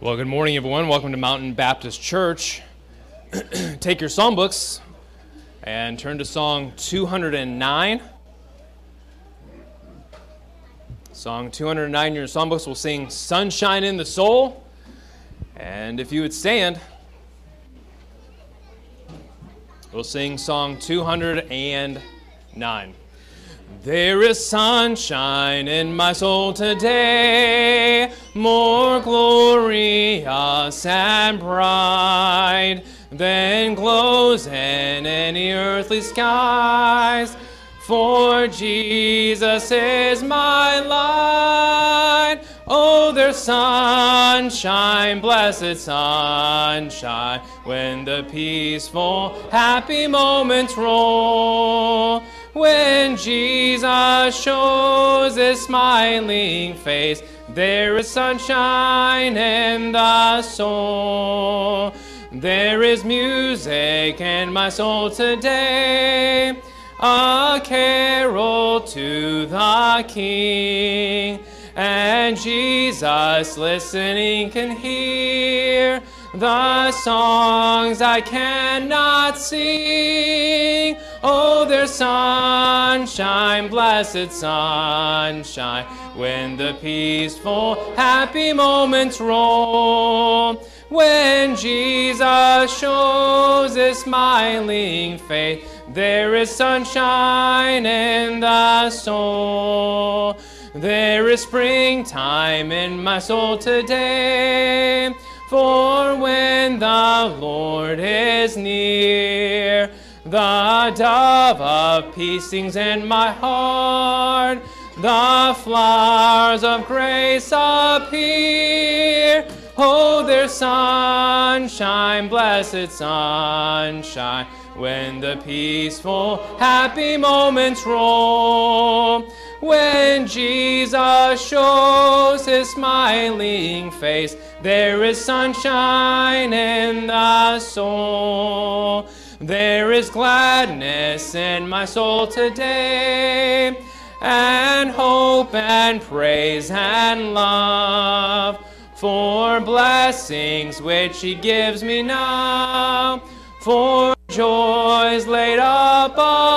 Well, good morning, everyone. Welcome to Mountain Baptist Church. Take your songbooks and turn to Song 209. Song 209 in your songbooks, we'll sing Sunshine in the Soul. And if you would stand, we'll sing Song 209. There is sunshine in my soul today, more glorious and bright than glows in any earthly skies. For Jesus is my light. Oh, there's sunshine, blessed sunshine, when the peaceful, happy moments roll. When Jesus shows his smiling face, there is sunshine in the soul. There is music in my soul today, a carol to the King. And Jesus listening can hear the songs I cannot sing. Oh, there's sunshine, blessed sunshine, when the peaceful, happy moments roll. When Jesus shows his smiling face, there is sunshine in the soul. There is springtime in my soul today, for when the Lord is near, the dove of peace sings in my heart, the flowers of grace appear. Oh, there's sunshine, blessed sunshine, when the peaceful, happy moments roll. When Jesus shows his smiling face, there is sunshine in the soul. There is gladness in my soul today, and hope and praise and love, for blessings which he gives me now, for joys laid up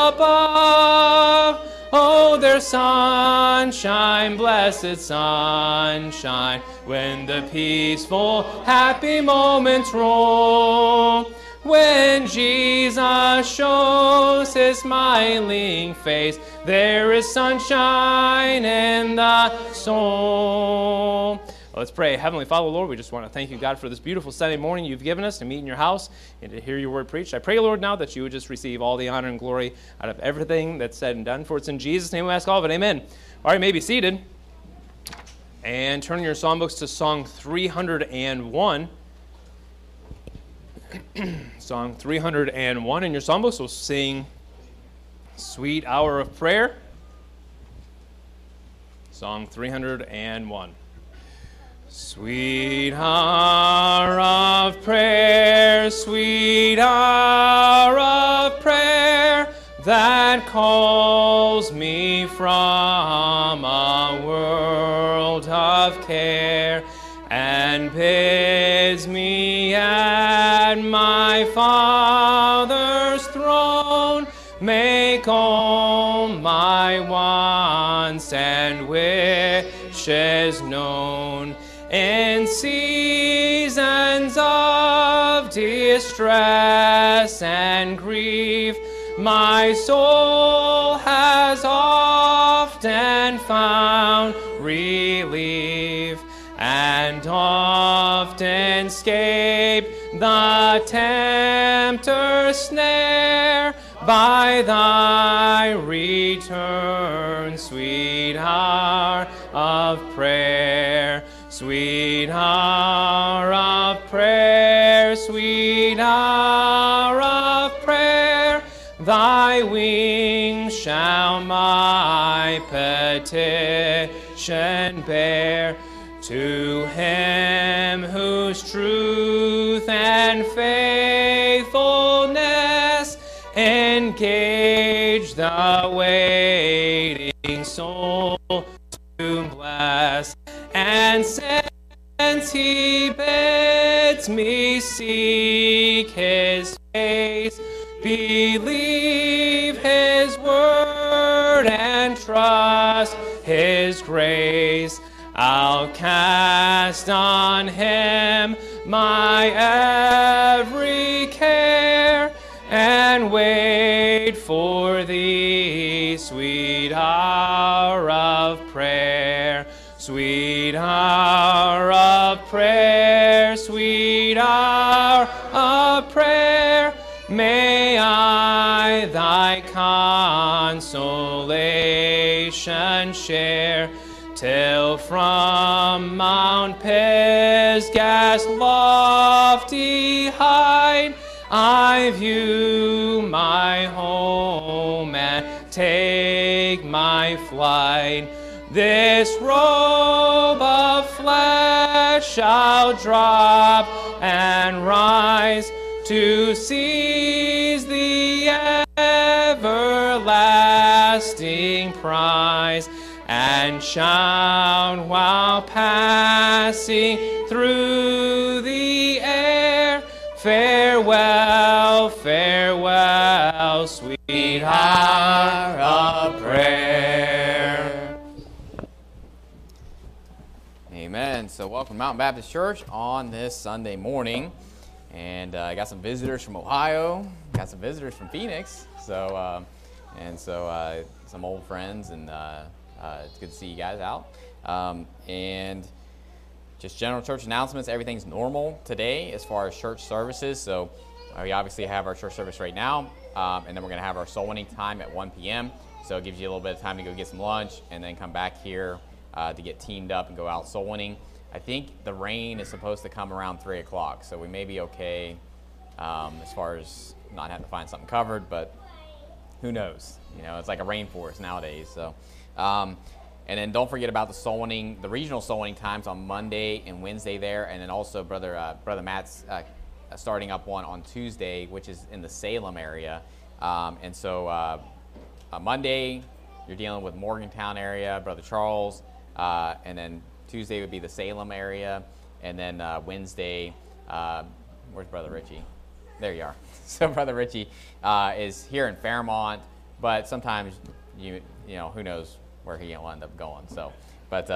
above. Oh, there's sunshine, blessed sunshine, when the peaceful, happy moments roll. When Jesus shows his smiling face, there is sunshine in the soul. Let's pray. Heavenly Father, Lord, we just want to thank you, God, for this beautiful Sunday morning you've given us to meet in your house and to hear your word preached. I pray, Lord, now that you would just receive all the honor and glory out of everything that's said and done. For it's in Jesus' name we ask all of it. Amen. All right, you may be seated. And turn your songbooks to Song 301. Song 301 in your songbooks. We'll sing Sweet Hour of Prayer. Song 301. Sweet hour of prayer, sweet hour of prayer, that calls me from a world of care, and bids me at my Father's throne make all my wants and wishes known. In seasons of distress and grief, my soul has often found relief, and often escaped the tempter's snare by thy return, sweet hour of prayer. Sweet hour of prayer, sweet hour of prayer, thy wings shall my petition bear. To him whose truth and faithfulness engage the waiting soul to bless, and since he bears Let me seek his face, believe his word, and trust his grace. I'll cast on him my every care, and wait for thee, sweet hour of prayer. Sweet hour of prayer, sweet hour of prayer, may I thy consolation share, till from Mount Pisgah's lofty height I view my home and take my flight. This robe of flesh shall drop and rise to seize the everlasting prize, and shout while passing through the air, farewell, farewell, sweet hour of prayer. Amen. So welcome to Mountain Baptist Church on this Sunday morning. And I got some visitors from Ohio, got some visitors from Phoenix, so some old friends, and it's good to see you guys out. And just general church announcements. Everything's normal today as far as church services. So we obviously have our church service right now, and then we're going to have our soul winning time at 1 p.m. So it gives you a little bit of time to go get some lunch and then come back here to get teamed up and go out soul winning. I think the rain is supposed to come around 3 o'clock, so we may be okay as far as not having to find something covered, but who knows? You know, it's like a rainforest nowadays. So, and then don't forget about the soul winning, the regional soul winning times on Monday and Wednesday there, and then also Brother Matt's starting up one on Tuesday, which is in the Salem area. And so Monday, you're dealing with Morgantown area, Brother Charles, and then Tuesday would be the Salem area, and then Wednesday, where's Brother Richie? There you are. So Brother Richie is here in Fairmont, but sometimes you know, who knows where he will end up going. So, but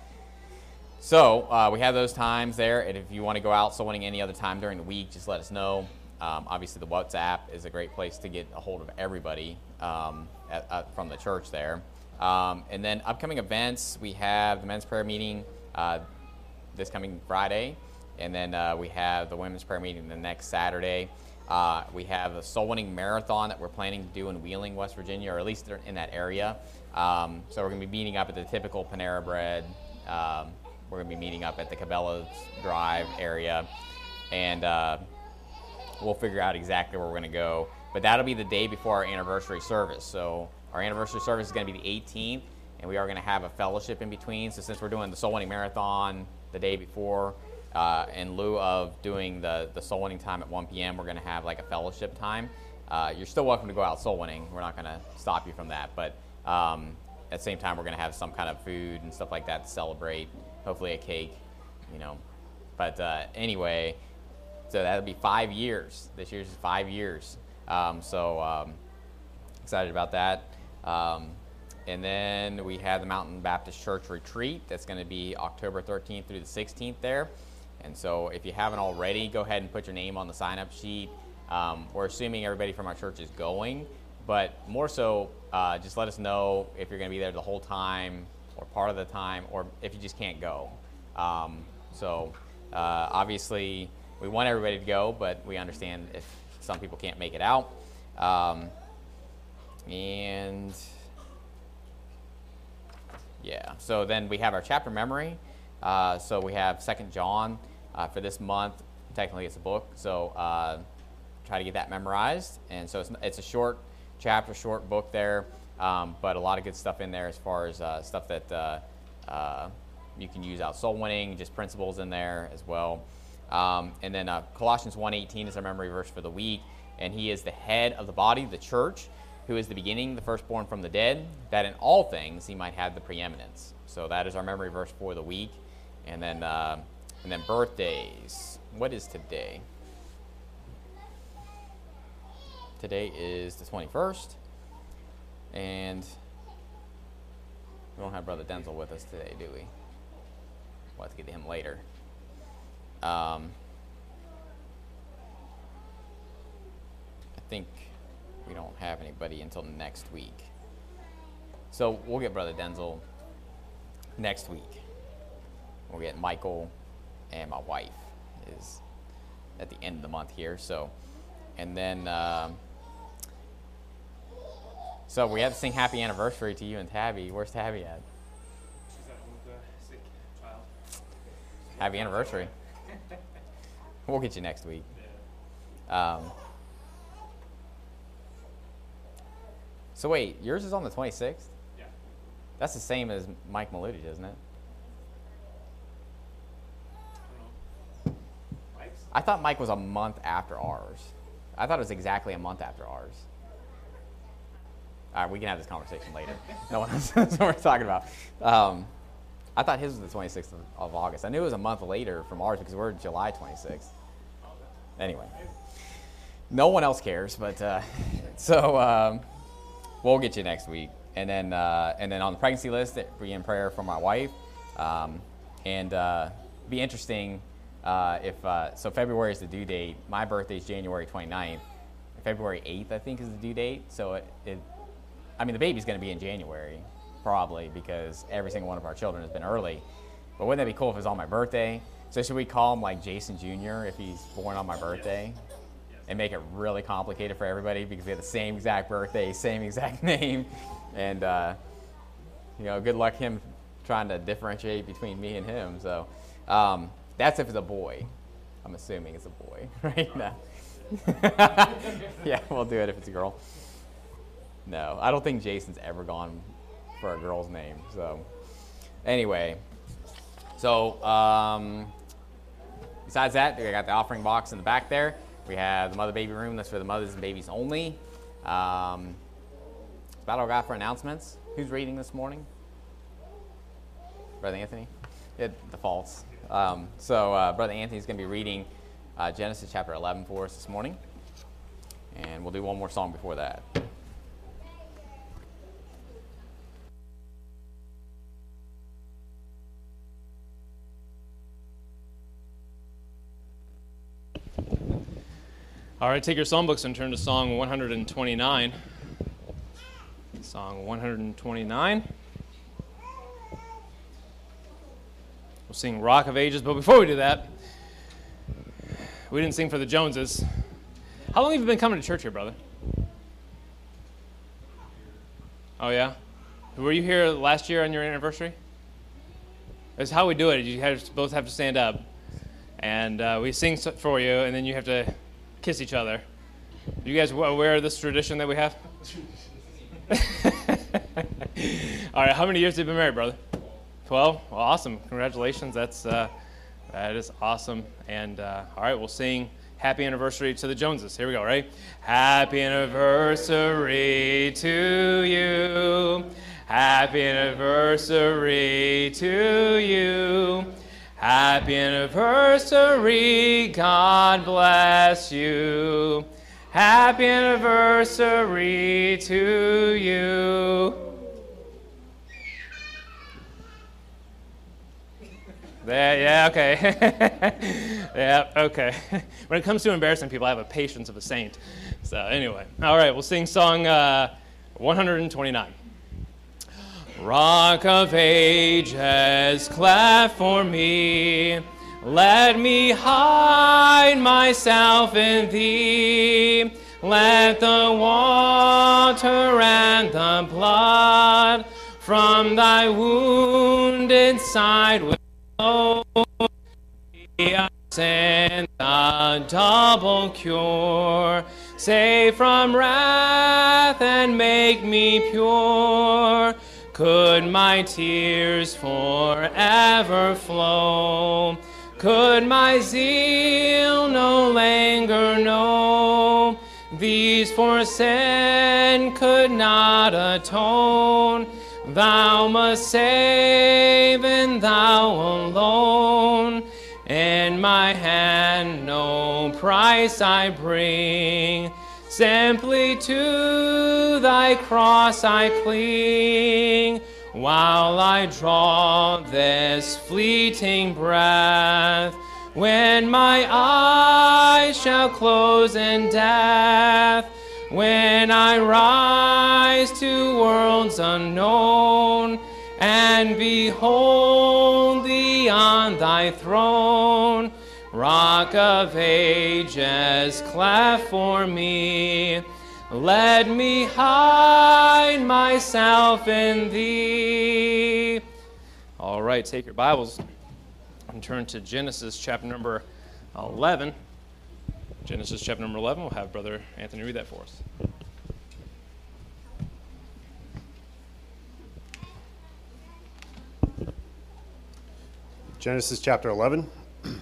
we have those times there, and if you want to go out soul winning any other time during the week, just let us know. Obviously, the WhatsApp is a great place to get a hold of everybody from the church there. And then upcoming events, we have the men's prayer meeting this coming Friday, and then we have the women's prayer meeting the next Saturday. We have a soul winning marathon that we're planning to do in Wheeling, West Virginia, or at least in that area. So we're going to be meeting up at the typical Panera Bread. We're going to be meeting up at the Cabela's Drive area, and we'll figure out exactly where we're going to go. But that'll be the day before our anniversary service. So our anniversary service is going to be the 18th, and we are going to have a fellowship in between. So since we're doing the soul winning marathon the day before, in lieu of doing the soul winning time at 1 p.m., we're going to have like a fellowship time. You're still welcome to go out soul winning. We're not going to stop you from that. But at the same time, we're going to have some kind of food and stuff like that to celebrate, hopefully a cake, you know. But anyway, so that'll be 5 years. This year's 5 years. Excited about that. And then we have the Mountain Baptist Church Retreat. That's going to be October 13th through the 16th there. And so if you haven't already, go ahead and put your name on the sign-up sheet. We're assuming everybody from our church is going, but more so, just let us know if you're going to be there the whole time or part of the time, or if you just can't go. Obviously, we want everybody to go, but we understand if some people can't make it out. So then we have our chapter memory. So we have 2 John for this month. Technically, it's a book, so try to get that memorized. And so it's a short chapter, short book there, but a lot of good stuff in there as far as stuff that you can use out soul winning, just principles in there as well. And then Colossians 1:18 is our memory verse for the week. And he is the head of the body, the church, who is the beginning, the firstborn from the dead, that in all things he might have the preeminence. So that is our memory verse for the week. And then birthdays. what is today? Today is the 21st, and we don't have Brother Denzel with us today, do we? We'll have to get to him later. I think we don't have anybody until next week. So we'll get Brother Denzel next week. We'll get Michael, and my wife is at the end of the month here. So, and then, so we have to sing happy anniversary to you and Tabby. Where's Tabby at? She's at home with a sick child. Happy anniversary. We'll get you next week. Yeah. So wait, yours is on the 26th? Yeah. That's the same as Mike Maludi, isn't it? I don't know. Mike's? I thought Mike was a month after ours. I thought it was exactly a month after ours. All right, we can have this conversation later. No one knows what we're talking about. I thought his was the 26th of August. I knew it was a month later from ours because we're July 26th. Anyway, no one else cares, but we'll get you next week. And then on the pregnancy list, be in prayer for my wife. Be interesting so February is the due date. My birthday is January 29th. February 8th, I think, is the due date. So the baby's going to be in January, probably, because every single one of our children has been early. But wouldn't that be cool if it was on my birthday? So should we call him like Jason Jr. if he's born on my birthday? Yes. And make it really complicated for everybody because we have the same exact birthday, same exact name. And, good luck him trying to differentiate between me and him. So that's if it's a boy. I'm assuming it's a boy, right? No. Yeah, we'll do it if it's a girl. No, I don't think Jason's ever gone for a girl's name. So anyway, besides that, we got the offering box in the back there. We have the mother baby room. That's for the mothers and babies only. That's about all I got for announcements. Who's reading this morning? Brother Anthony? It defaults. Brother Anthony's going to be reading Genesis chapter 11 for us this morning. And we'll do one more song before that. All right, take your songbooks and turn to Song 129. Song 129. We'll sing Rock of Ages, but before we do that, we didn't sing for the Joneses. How long have you been coming to church here, brother? Oh, yeah? Were you here last year on your anniversary? That's how we do it. You both have to stand up, and we sing for you, and then you have to kiss each other. Are you guys aware of this tradition that we have? All right, how many years have you been married, brother? 12? Well, awesome. Congratulations. That is awesome. And all right, we'll sing Happy Anniversary to the Joneses. Here we go, right? Happy anniversary to you. Happy anniversary to you. Happy anniversary, God bless you. Happy anniversary to you. There, yeah, okay. Yeah, okay. When it comes to embarrassing people, I have a patience of a saint. So anyway, all right, we'll sing song 129. Rock of ages, cleft for me, let me hide myself in thee. Let the water and the blood from thy wounded side flow. Send a double cure, save from wrath and make me pure. Could my tears forever flow? Could my zeal no longer know? These for sin could not atone. Thou must save, and thou alone. And In my hand no price I bring, simply to thy cross I cling, while I draw this fleeting breath. When my eyes shall close in death, when I rise to worlds unknown, and behold thee on thy throne, Rock of ages, cleft for me, let me hide myself in thee. All right, take your Bibles and turn to Genesis chapter number 11. Genesis chapter number 11. We'll have Brother Anthony read that for us. Genesis chapter 11. The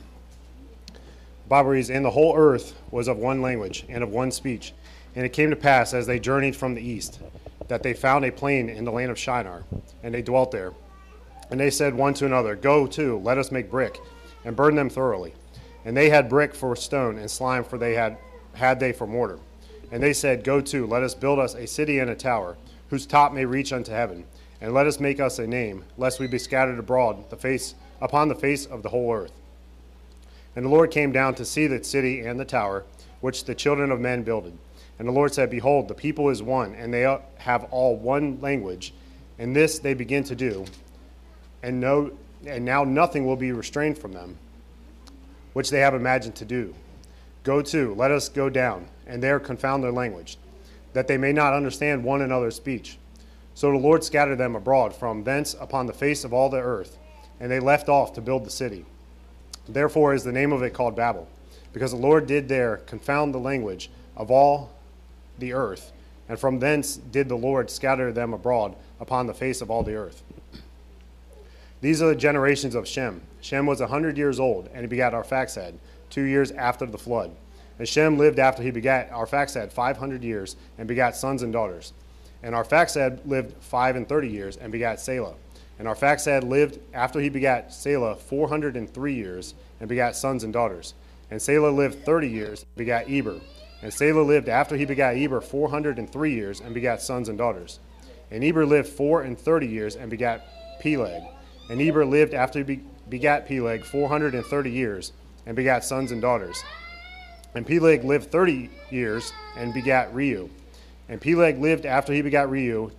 Bible reads, And the whole earth was of one language and of one speech. And it came to pass, as they journeyed from the east, that they found a plain in the land of Shinar, and they dwelt there. And they said one to another, Go to, let us make brick, and burn them thoroughly. And they had brick for stone, and slime for they had they for mortar. And they said, Go to, let us build us a city and a tower, whose top may reach unto heaven. And let us make us a name, lest we be scattered abroad upon the face of the whole earth. And the Lord came down to see the city and the tower, which the children of men builded. And the Lord said, Behold, the people is one, and they have all one language. And this they begin to do, and now nothing will be restrained from them, which they have imagined to do. Go to, let us go down, and there confound their language, that they may not understand one another's speech. So the Lord scattered them abroad from thence upon the face of all the earth, and they left off to build the city. Therefore is the name of it called Babel, because the Lord did there confound the language of all the earth, and from thence did the Lord scatter them abroad upon the face of all the earth. These are the generations of Shem. Shem was 100 years old, and he begat Arphaxad 2 years after the flood. And Shem lived after he begat Arphaxad 500 years, and begat sons and daughters. And Arphaxad lived 35 years, and begat Selah. And Arphaxad lived after he begat Selah 403 years, and begat sons and daughters. And Selah lived 30 years, and begat Eber. And Selah lived after he begat Eber 403 years, and begat sons and daughters. And Eber lived 34 years, and begat Peleg. And Eber lived after he begat Peleg 430 years, and begat sons and daughters. And Peleg lived 30 years, and begat Reu. And Peleg lived after he begat Reu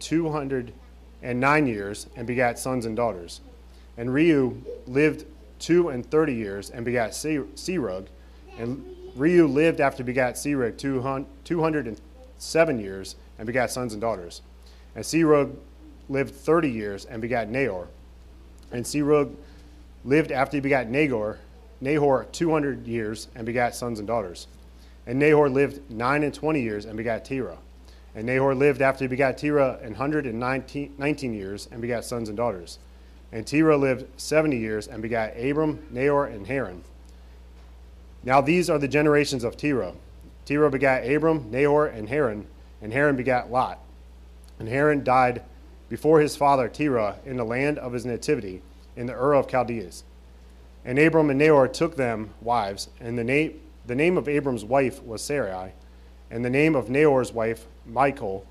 209 years, and begat sons and daughters. And Reu lived 32 years, and begat Serug. And Reu lived after he begat Serug 207 years, and begat sons and daughters. And Serug lived 30 years, and begat Nahor. And Serug lived after he begat Nahor 200 years, and begat sons and daughters. And Nahor lived 29 years, and begat Terah. And Nahor lived after he begat Terah 119 years, and begat sons and daughters. And Terah lived 70 years, and begat Abram, Nahor, and Haran. Now these are the generations of Terah. Terah begat Abram, Nahor, and Haran begat Lot. And Haran died before his father Terah in the land of his nativity, in the Ur of Chaldees. And Abram and Nahor took them wives, and the name of Abram's wife was Sarai, and the name of Nahor's wife Milcah,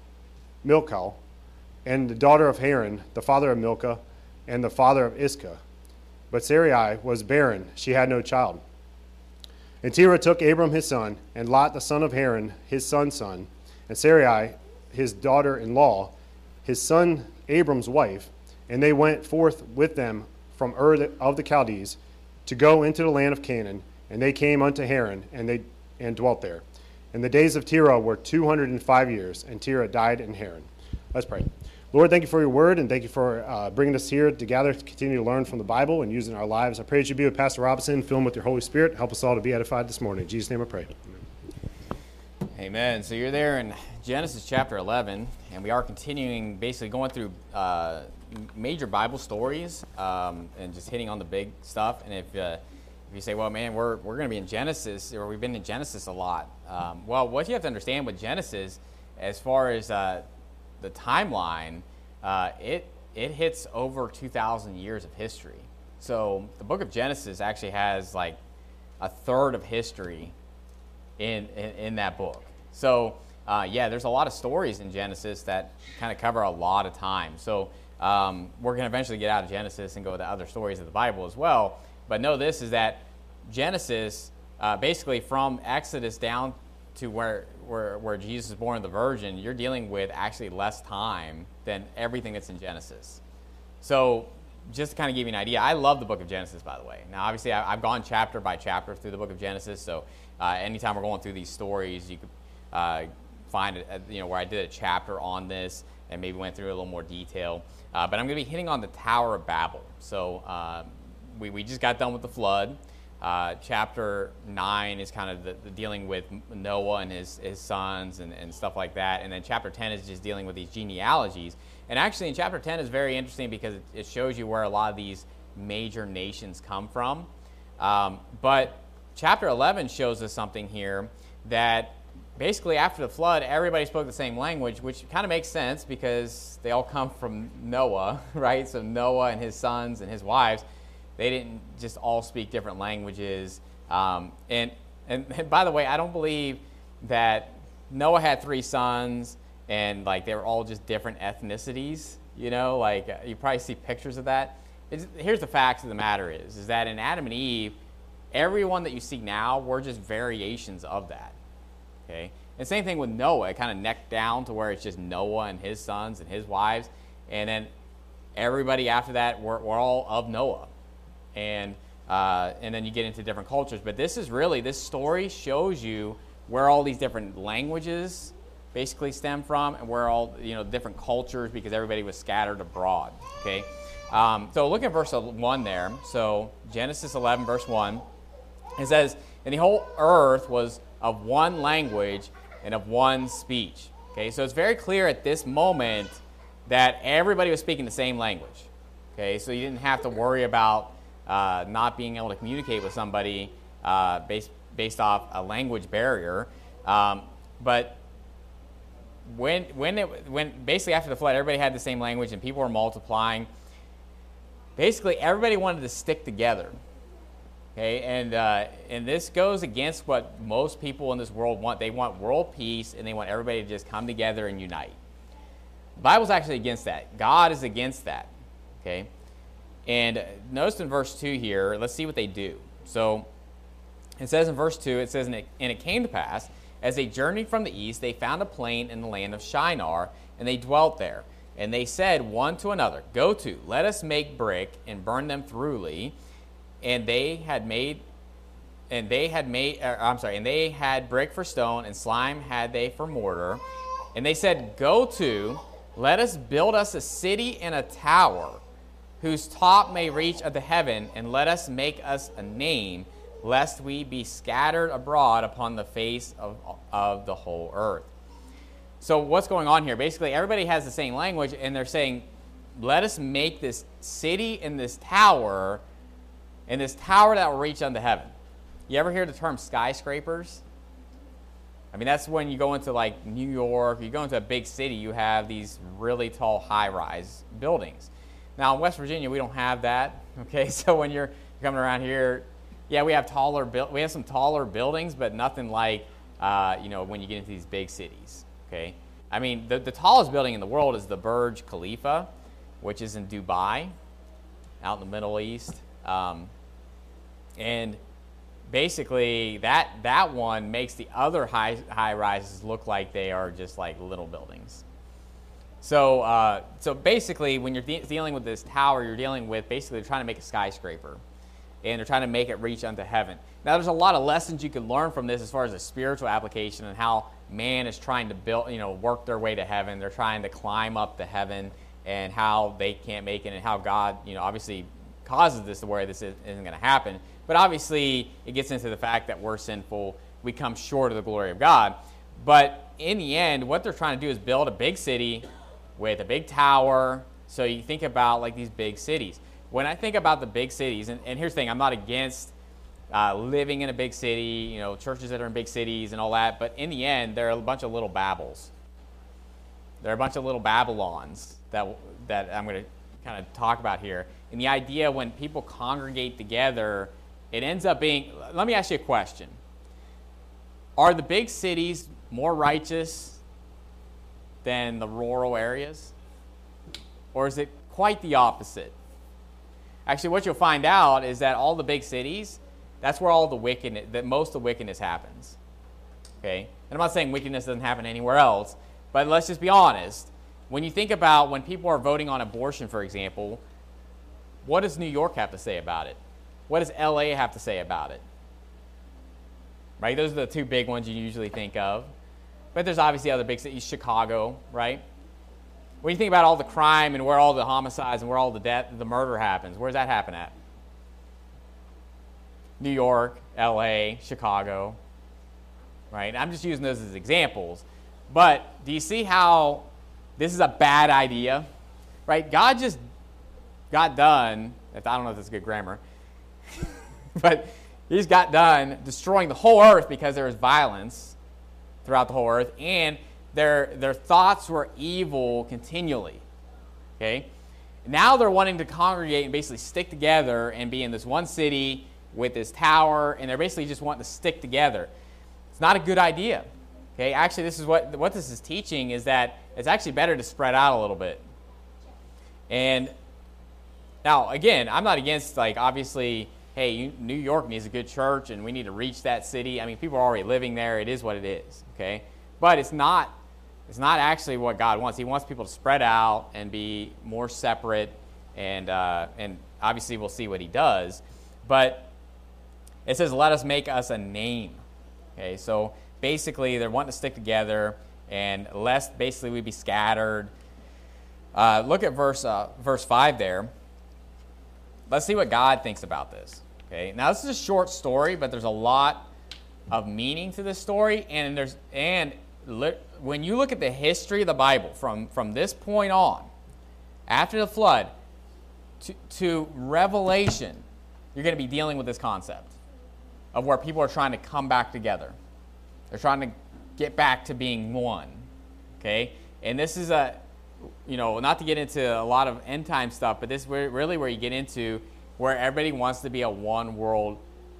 and the daughter of Haran, the father of Milcah, and the father of Iscah. But Sarai was barren, she had no child. And Terah took Abram his son, and Lot the son of Haran his son's son, and Sarai his daughter-in-law, his son Abram's wife, and they went forth with them from Ur of the Chaldees to go into the land of Canaan, and they came unto Haran, and dwelt there. And the days of Terah were 205 years, and Terah died in Haran. Let's pray. Lord, thank you for your word, and thank you for bringing us here together to continue to learn from the Bible and use it in our lives. I pray that you be with Pastor Robinson, fill him with your Holy Spirit. Help us all to be edified this morning. In Jesus' name I pray. Amen. So you're there in Genesis chapter 11, and we are continuing basically going through major Bible stories and just hitting on the big stuff. And if you say, well, man, we're going to be in Genesis, or we've been in Genesis a lot. Well, what you have to understand with Genesis, as far as the timeline, it hits over 2,000 years of history. So the book of Genesis actually has like a third of history in that book. So there's a lot of stories in Genesis that kind of cover a lot of time. So we're going to eventually get out of Genesis and go to other stories of the Bible as well. But know this is that Genesis, basically from Exodus down to where Jesus is born of the Virgin, you're dealing with actually less time than everything that's in Genesis. So just to kind of give you an idea, I love the book of Genesis, by the way. Now, obviously, I've gone chapter by chapter through the book of Genesis, so anytime we're going through these stories, you could find it, where I did a chapter on this and maybe went through a little more detail. But I'm going to be hitting on the Tower of Babel. So we just got done with the flood. Chapter 9 is kind of the dealing with Noah and his sons and stuff like that. And then chapter 10 is just dealing with these genealogies. And actually in chapter 10 is very interesting because it shows you where a lot of these major nations come from. But chapter 11 shows us something here that basically after the flood, everybody spoke the same language, which kind of makes sense because they all come from Noah, right? So Noah and his sons and his wives, they didn't just all speak different languages. And by the way, I don't believe that Noah had 3 sons and like they were all just different ethnicities. You probably see pictures of that. Here's the facts of the matter is that in Adam and Eve, everyone that you see now, we're just variations of that. Okay? And same thing with Noah. It kind of necked down to where it's just Noah and his sons and his wives. And then everybody after that, we're all of Noah. And then you get into different cultures. But this story shows you where all these different languages basically stem from and where all, different cultures, because everybody was scattered abroad. Okay? So look at verse 1 there. So Genesis 11, verse 1. It says, and the whole earth was of one language and of one speech. Okay, so it's very clear at this moment that everybody was speaking the same language. Okay, so you didn't have to worry about not being able to communicate with somebody based off a language barrier. But when basically after the flood, everybody had the same language and people were multiplying. Basically, everybody wanted to stick together. Okay, and this goes against what most people in this world want. They want world peace, and they want everybody to just come together and unite. The Bible's actually against that. God is against that. Okay, and notice in verse 2 here, let's see what they do. So it says in verse 2, it says, and it came to pass, as they journeyed from the east, they found a plain in the land of Shinar, and they dwelt there. And they said one to another, go to, let us make brick and burn them thoroughly. And they had brick for stone, and slime had they for mortar. And they said, go to, let us build us a city and a tower, whose top may reach unto heaven, and let us make us a name, lest we be scattered abroad upon the face of the whole earth. So what's going on here? Basically, everybody has the same language, and they're saying, let us make this city and this tower that will reach unto heaven. You ever hear the term skyscrapers? I mean, that's when you go into like New York, you go into a big city, you have these really tall high-rise buildings. Now, in West Virginia, we don't have that. Okay, so when you're coming around here, yeah, we have some taller buildings, but nothing like when you get into these big cities. Okay, I mean, the tallest building in the world is the Burj Khalifa, which is in Dubai, out in the Middle East. And basically, that one makes the other high rises look like they are just like little buildings. So basically, when you're dealing with this tower, you're dealing with basically trying to make a skyscraper, and they're trying to make it reach unto heaven. Now, there's a lot of lessons you can learn from this as far as a spiritual application and how man is trying to build, work their way to heaven. They're trying to climb up to heaven, and how they can't make it, and how God, obviously causes this to where this isn't going to happen. But obviously, it gets into the fact that we're sinful. We come short of the glory of God. But in the end, what they're trying to do is build a big city with a big tower. So you think about like these big cities. When I think about the big cities, and here's the thing, I'm not against living in a big city, churches that are in big cities and all that. But in the end, they're a bunch of little Babels. They're a bunch of little Babylons that I'm going to kind of talk about here. And the idea when people congregate together, it ends up being, let me ask you a question. Are the big cities more righteous than the rural areas? Or is it quite the opposite? Actually, what you'll find out is that all the big cities, that's where all the wickedness, that most of the wickedness happens. Okay? And I'm not saying wickedness doesn't happen anywhere else, but let's just be honest. When you think about when people are voting on abortion, for example, what does New York have to say about it? What does LA have to say about it? Right? Those are the two big ones you usually think of. But there's obviously other big cities, Chicago, right? When you think about all the crime and where all the homicides and where all the death, the murder happens, where does that happen at? New York, LA, Chicago, right? I'm just using those as examples. But do you see how this is a bad idea, right? God just got done, I don't know if that's good grammar, but he's got done destroying the whole earth because there was violence throughout the whole earth, and their thoughts were evil continually, okay? Now they're wanting to congregate and basically stick together and be in this one city with this tower, and they're basically just wanting to stick together. It's not a good idea, okay? Actually, this is what this is teaching is that it's actually better to spread out a little bit. And now, again, I'm not against, like, obviously, hey, New York needs a good church, and we need to reach that city. I mean, people are already living there. It is what it is, okay? But it's not actually what God wants. He wants people to spread out and be more separate, and obviously we'll see what he does. But it says, let us make us a name. Okay, so basically they're wanting to stick together, and lest basically we be scattered. Look at verse 5 there. Let's see what God thinks about this. Okay, now this is a short story, but there's a lot of meaning to this story, and when you look at the history of the Bible from this point on, after the flood to Revelation, you're going to be dealing with this concept of where people are trying to come back together. They're trying to get back to being one. Okay, and this is not to get into a lot of end time stuff, but this is really where you get into where everybody wants to be a one world,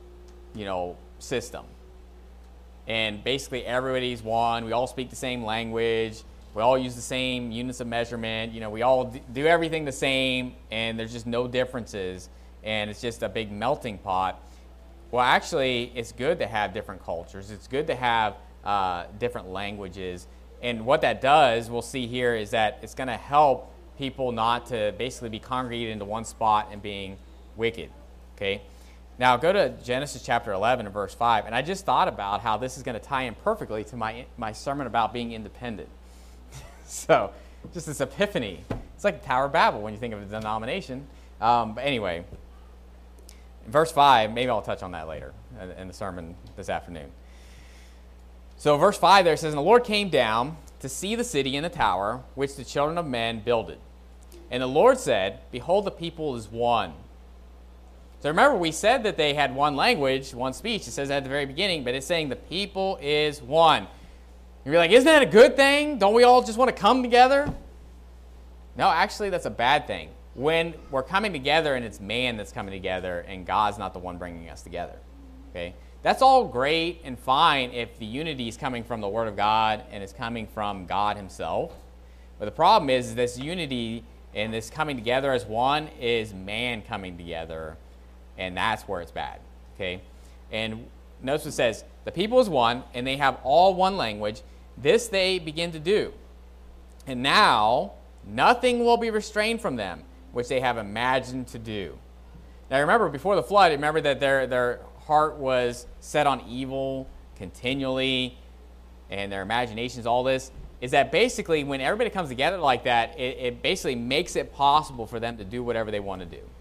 system. And basically everybody's one. We all speak the same language. We all use the same units of measurement. We all do everything the same, and there's just no differences. And it's just a big melting pot. Well, actually, it's good to have different cultures. It's good to have different languages. And what that does, we'll see here, is that it's going to help people not to basically be congregated into one spot and being wicked. Okay? Now, go to Genesis chapter 11 and verse 5. And I just thought about how this is going to tie in perfectly to my sermon about being independent. So, just this epiphany. It's like the Tower of Babel when you think of a denomination. But anyway, in verse 5, maybe I'll touch on that later in the sermon this afternoon. So verse 5 there says, and the Lord came down to see the city and the tower, which the children of men builded. And the Lord said, behold, the people is one. So remember, we said that they had one language, one speech. It says that at the very beginning, but it's saying the people is one. You're like, isn't that a good thing? Don't we all just want to come together? No, actually, that's a bad thing. When we're coming together and it's man that's coming together and God's not the one bringing us together. Okay? That's all great and fine if the unity is coming from the Word of God and it's coming from God himself. But the problem is this unity and this coming together as one is man coming together, and that's where it's bad. Okay? And notice what it says, the people is one, and they have all one language. This they begin to do. And now nothing will be restrained from them, which they have imagined to do. Now remember, before the flood, remember that their heart was set on evil continually, and their imaginations, all this, is that basically when everybody comes together like that, it basically makes it possible for them to do whatever they want to do.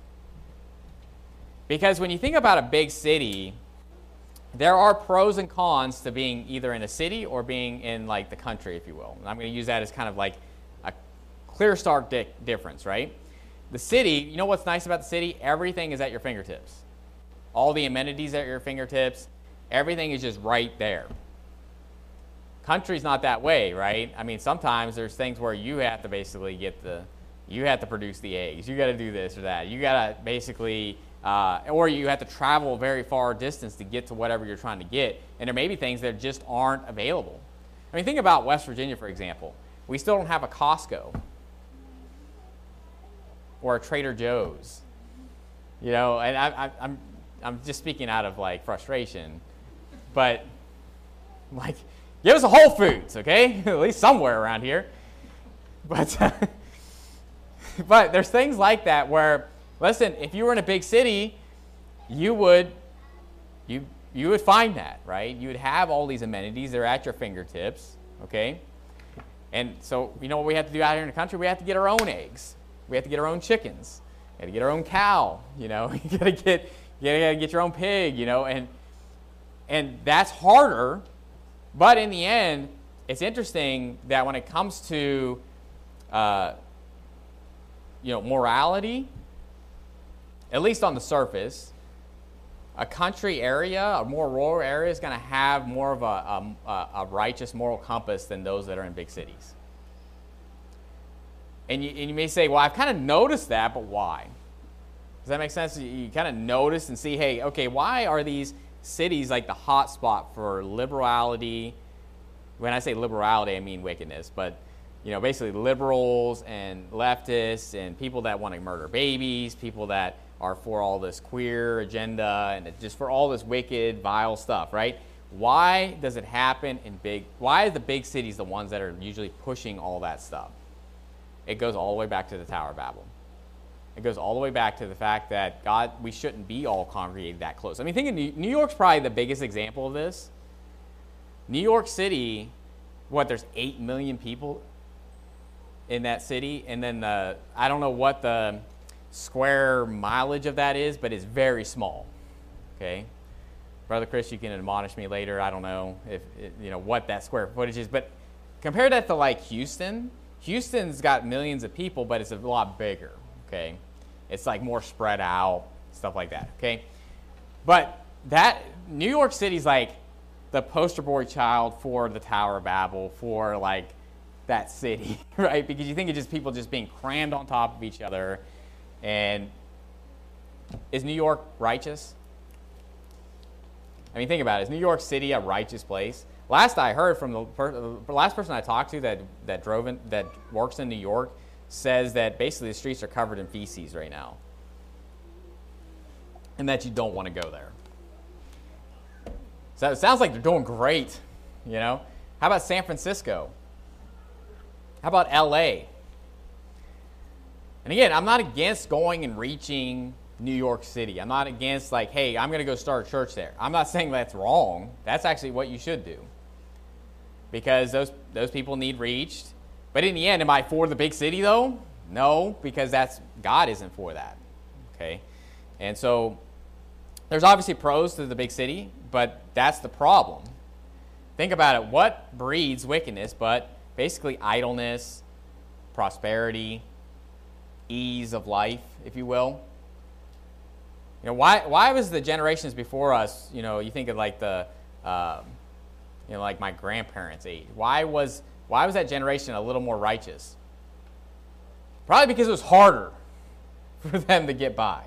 Because when you think about a big city, there are pros and cons to being either in a city or being in like the country, if you will. And I'm going to use that as kind of like a clear, stark difference, right? The city, you know what's nice about the city? Everything is at your fingertips. All the amenities at your fingertips. Everything is just right there. Country's not that way, right? I mean, sometimes there's things where you have to basically you have to produce the eggs. You got to do this or that. You got to basically or you have to travel a very far distance to get to whatever you're trying to get, and there may be things that just aren't available. I mean, think about West Virginia, for example. We still don't have a Costco or a Trader Joe's, you know, and I'm just speaking out of like frustration, but like, give us a Whole Foods, okay? At least somewhere around here. But but there's things like that where, listen, if you were in a big city, you would find that, right? You would have all these amenities. They're at your fingertips, okay? And so, you know what we have to do out here in the country? We have to get our own eggs. We have to get our own chickens. We have to get our own cow, you know? You gotta get your own pig, you know? And that's harder. But in the end, it's interesting that when it comes to, morality, at least on the surface, a country area, a more rural area, is going to have more of a righteous moral compass than those that are in big cities. And you may say, well, I've kind of noticed that, but why? Does that make sense? You kind of notice and see, hey, okay, why are these cities like the hot spot for liberality? When I say liberality, I mean wickedness, but you know, basically liberals and leftists and people that want to murder babies, people that are for all this queer agenda and just for all this wicked, vile stuff, right? Why does it happen why are the big cities the ones that are usually pushing all that stuff? It goes all the way back to the Tower of Babel. It goes all the way back to the fact that we shouldn't be all congregated that close. I mean, think of New York's probably the biggest example of this. New York City, there's 8 million people in that city, and then I don't know what the square mileage of that is, but it's very small. Okay, Brother Chris, you can admonish me later. I don't know if what that square footage is, but compare that to like Houston. Houston's got millions of people, but it's a lot bigger. Okay, it's like more spread out, stuff like that. Okay, but that New York City's like the poster boy child for the Tower of Babel, for like that city, right? Because you think of just people just being crammed on top of each other. And is New York righteous? I mean, think about it. Is New York City a righteous place? Last I heard from the last person I talked to that works in New York says that basically the streets are covered in feces right now, and that you don't want to go there. So it sounds like they're doing great, you know. How about San Francisco? How about LA? And again, I'm not against going and reaching New York City. I'm not against like, hey, I'm going to go start a church there. I'm not saying that's wrong. That's actually what you should do, because those people need reached. But in the end, am I for the big city though? No, because God isn't for that. Okay, and so there's obviously pros to the big city, but that's the problem. Think about it. What breeds wickedness but basically idleness, prosperity, ease of life, if you will? You know, why was the generations before us, you know, you think of like like my grandparents' age. Why was that generation a little more righteous? Probably because it was harder for them to get by.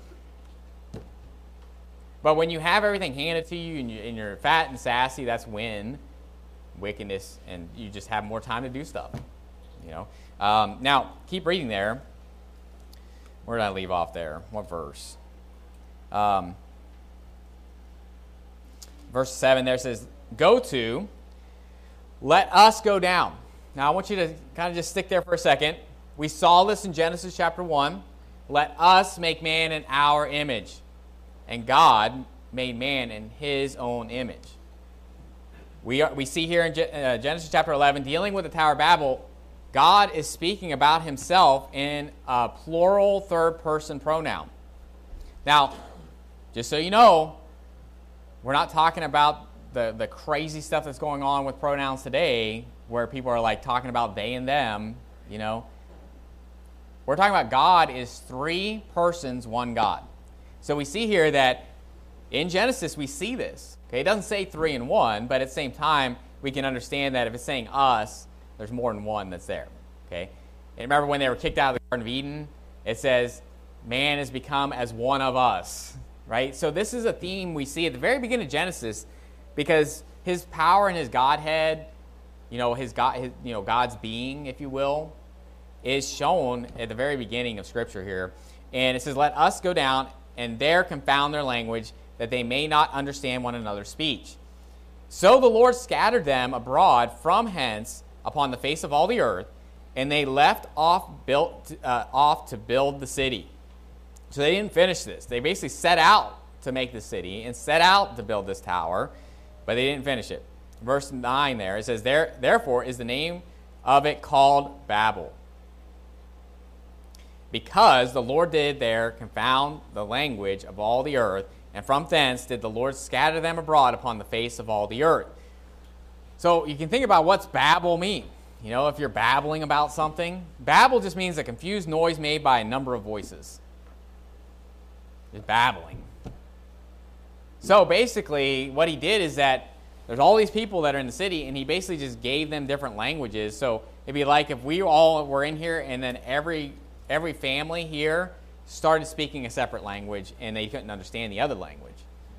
But when you have everything handed to you and you're fat and sassy, that's when wickedness, and you just have more time to do stuff. You know. Now keep reading there. Where did I leave off there? What verse? Verse 7 there says, let us go down. Now I want you to kind of just stick there for a second. We saw this in Genesis chapter 1. Let us make man in our image. And God made man in his own image. We see here in Genesis chapter 11, dealing with the Tower of Babel, God is speaking about himself in a plural third-person pronoun. Now, just so you know, we're not talking about the crazy stuff that's going on with pronouns today, where people are like talking about they and them, you know. We're talking about God is 3 persons, 1 God. So we see here that in Genesis we see this. Okay, it doesn't say 3 and 1, but at the same time we can understand that if it's saying us, there's more than one that's there. Okay, and remember when they were kicked out of the Garden of Eden, it says man has become as one of us, right? So this is a theme we see at the very beginning of Genesis, because his power and his Godhead, God's being, if you will, is shown at the very beginning of Scripture here. And it says, let us go down and there confound their language, that they may not understand one another's speech. So the Lord scattered them abroad from hence upon the face of all the earth, and they left off to build the city. So they didn't finish this. They basically set out to make the city and set out to build this tower, but they didn't finish it. Verse 9 there, it says, therefore is the name of it called Babel, because the Lord did there confound the language of all the earth, and from thence did the Lord scatter them abroad upon the face of all the earth. So you can think about what's Babel mean. If you're babbling about something, babble just means a confused noise made by a number of voices. Just babbling. So basically what he did is that there's all these people that are in the city, and he basically just gave them different languages. So it'd be like if we all were in here, and then every family here started speaking a separate language, and they couldn't understand the other language.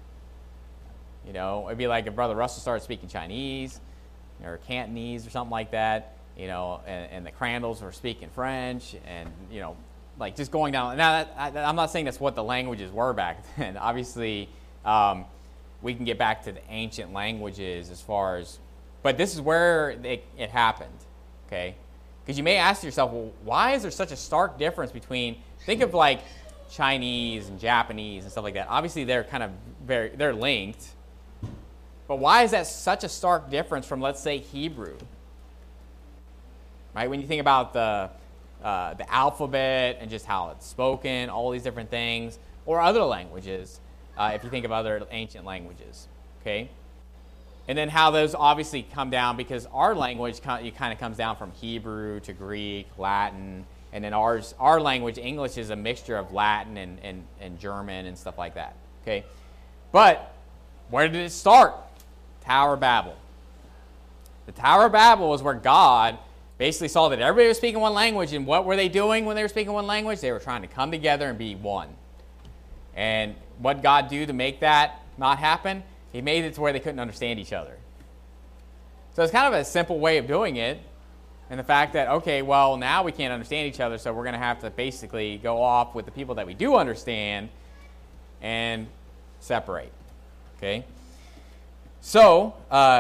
It'd be like if Brother Russell started speaking Chinese or Cantonese or something like that, and the Crandalls were speaking French, and, like just going down. Now, I'm not saying that's what the languages were back then. Obviously, we can get back to the ancient languages as far as, but this is where it happened, okay? Because you may ask yourself, well, why is there such a stark difference between, think of like Chinese and Japanese and stuff like that. Obviously, they're kind of they're linked. But why is that such a stark difference from, let's say, Hebrew? Right? When you think about the alphabet and just how it's spoken, all these different things, or other languages, if you think of other ancient languages, okay? And then how those obviously come down, because our language kind of comes down from Hebrew to Greek, Latin, and then our language, English, is a mixture of Latin and German and stuff like that, okay? But where did it start? Tower of Babel. The Tower of Babel was where God basically saw that everybody was speaking one language, and what were they doing when they were speaking one language? They were trying to come together and be one. And what did God do to make that not happen? He made it to where they couldn't understand each other. So it's kind of a simple way of doing it, and the fact that, okay, well, now we can't understand each other, so we're going to have to basically go off with the people that we do understand and separate, okay? So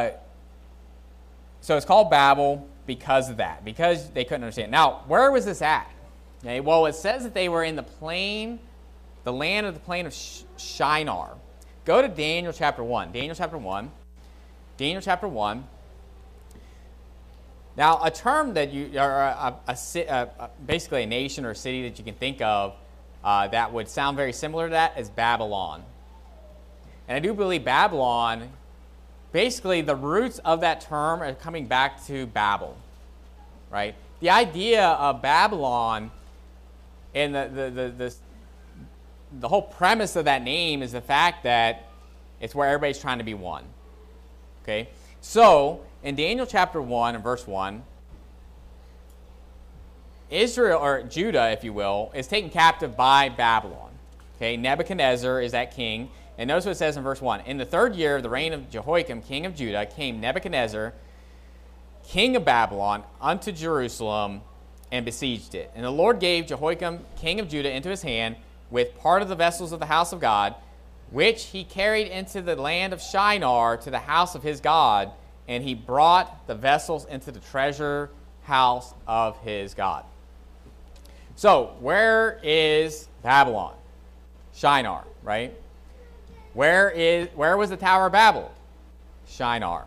it's called Babel because of that, because they couldn't understand. Now, where was this at? Okay, well, it says that they were in the land of the plain of Shinar. Go to Daniel chapter 1. Daniel chapter 1. Now, a term that basically a nation or a city that you can think of that would sound very similar to that is Babylon. And I do believe Babylon, basically the roots of that term are coming back to Babel, right? The idea of Babylon and the whole premise of that name is the fact that it's where everybody's trying to be one, okay? So, in Daniel chapter 1 and verse 1, Israel, or Judah, if you will, is taken captive by Babylon. Okay, Nebuchadnezzar is that king. And notice what it says in verse 1. In the 3rd year of the reign of Jehoiakim, king of Judah, came Nebuchadnezzar, king of Babylon, unto Jerusalem, and besieged it. And the Lord gave Jehoiakim, king of Judah, into his hand, with part of the vessels of the house of God, which he carried into the land of Shinar to the house of his God, and he brought the vessels into the treasure house of his God. So, where is Babylon? Shinar, right? Where was the Tower of Babel? Shinar.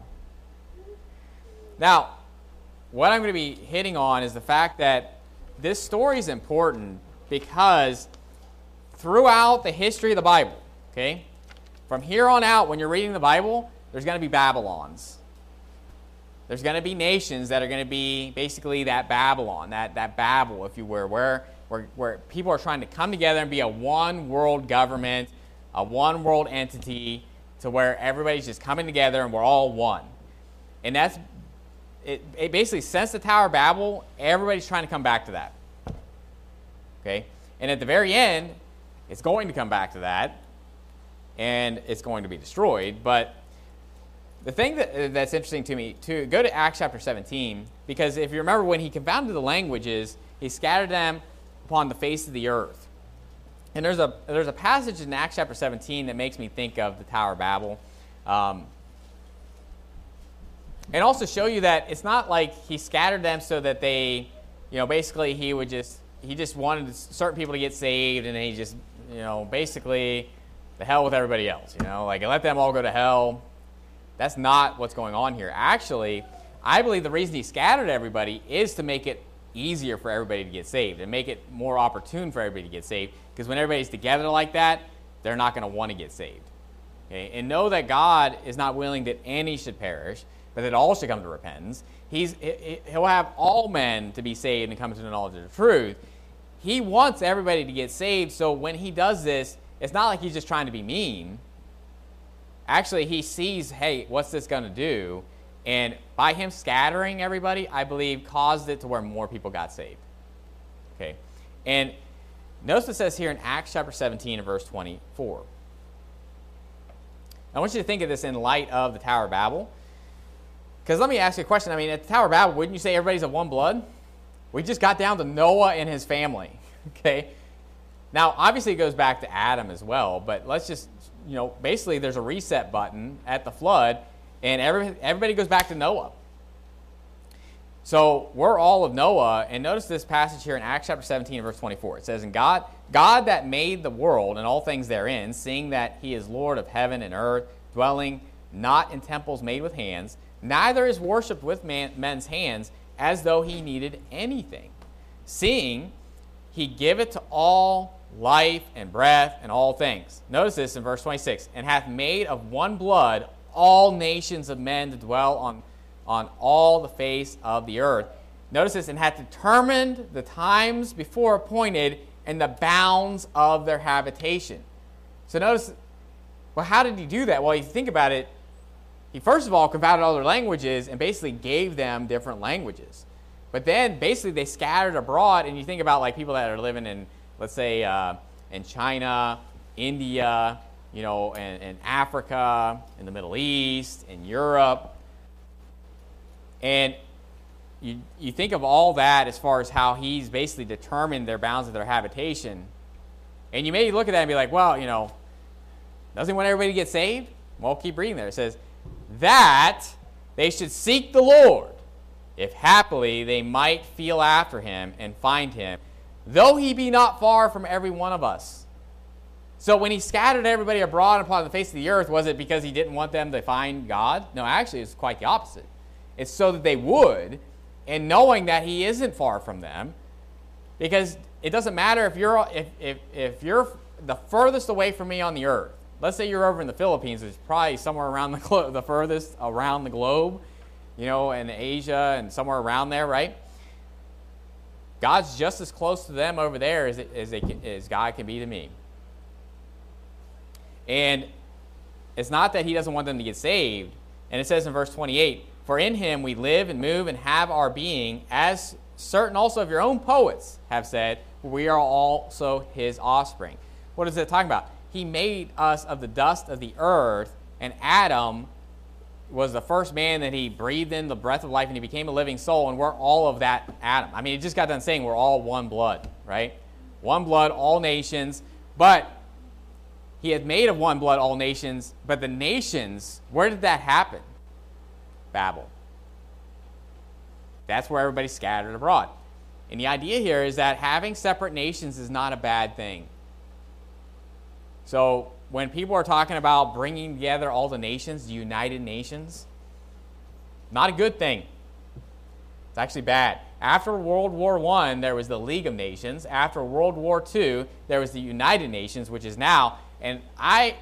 Now, what I'm going to be hitting on is the fact that this story is important because throughout the history of the Bible, okay, from here on out, when you're reading the Bible, there's going to be Babylons. There's going to be nations that are going to be basically that Babylon, that Babel, if you were, where people are trying to come together and be a one world government, a one world entity, to where everybody's just coming together and we're all one. And that's it basically, since the Tower of Babel, everybody's trying to come back to that. Okay? And at the very end, it's going to come back to that, and it's going to be destroyed. But the thing that's interesting to me, to go to Acts chapter 17, because if you remember when he confounded the languages, he scattered them upon the face of the earth. And there's a passage in Acts chapter 17 that makes me think of the Tower of Babel. And also show you that it's not like he scattered them so that they, basically he just wanted certain people to get saved, and then he just, basically the hell with everybody else, like let them all go to hell. That's not what's going on here. Actually, I believe the reason he scattered everybody is to make it easier for everybody to get saved and make it more opportune for everybody to get saved, because when everybody's together like that, they're not going to want to get saved. Okay? And know that God is not willing that any should perish, but that all should come to repentance. He'll have all men to be saved and come to the knowledge of the truth. He wants everybody to get saved, so when he does this, it's not like he's just trying to be mean. Actually, he sees, hey, what's this going to do? And by him scattering everybody, I believe, caused it to where more people got saved. Okay? And notice what it says here in Acts chapter 17 and verse 24. I want you to think of this in light of the Tower of Babel. Because let me ask you a question. I mean, at the Tower of Babel, wouldn't you say everybody's of one blood? We just got down to Noah and his family. Okay? Now, obviously, it goes back to Adam as well, but let's just, basically there's a reset button at the flood, and everybody goes back to Noah. So we're all of Noah, and notice this passage here in Acts chapter 17, verse 24. It says, "And God that made the world and all things therein, seeing that he is Lord of heaven and earth, dwelling not in temples made with hands, neither is worshipped with men's hands, as though he needed anything. Seeing he giveth to all life and breath and all things." Notice this in verse 26. "And hath made of one blood all nations of men to dwell on all the face of the earth." Notice this, "and hath determined the times before appointed and the bounds of their habitation." So notice, well, how did he do that? Well, if you think about it, he first of all confounded all their languages and basically gave them different languages. But then basically they scattered abroad, and you think about like people that are living in, let's say, in China, India, and Africa, in the Middle East, in Europe. And you think of all that as far as how he's basically determined their bounds of their habitation. And you may look at that and be like, well, doesn't he want everybody to get saved? Well, keep reading there. It says, "That they should seek the Lord, if happily they might feel after him and find him, though he be not far from every one of us." So when he scattered everybody abroad upon the face of the earth, was it because he didn't want them to find God? No, actually, it's quite the opposite. It's so that they would, and knowing that he isn't far from them, because it doesn't matter if you're the furthest away from me on the earth. Let's say you're over in the Philippines, which is probably somewhere around the furthest around the globe, in Asia and somewhere around there, right? God's just as close to them over there as God can be to me. And it's not that he doesn't want them to get saved. And it says in verse 28, "For in him we live and move and have our being, as certain also of your own poets have said, we are also his offspring." What is it talking about? He made us of the dust of the earth, and Adam was the first man that he breathed in the breath of life, and he became a living soul, and we're all of that Adam. I mean, it just got done saying we're all one blood, right? One blood, all nations. But he had made of one blood all nations, but the nations, where did that happen? Babel. That's where everybody scattered abroad. And the idea here is that having separate nations is not a bad thing. So when people are talking about bringing together all the nations, the United Nations, not a good thing. It's actually bad. After World War I, there was the League of Nations. After World War II, there was the United Nations, which is now. And I'm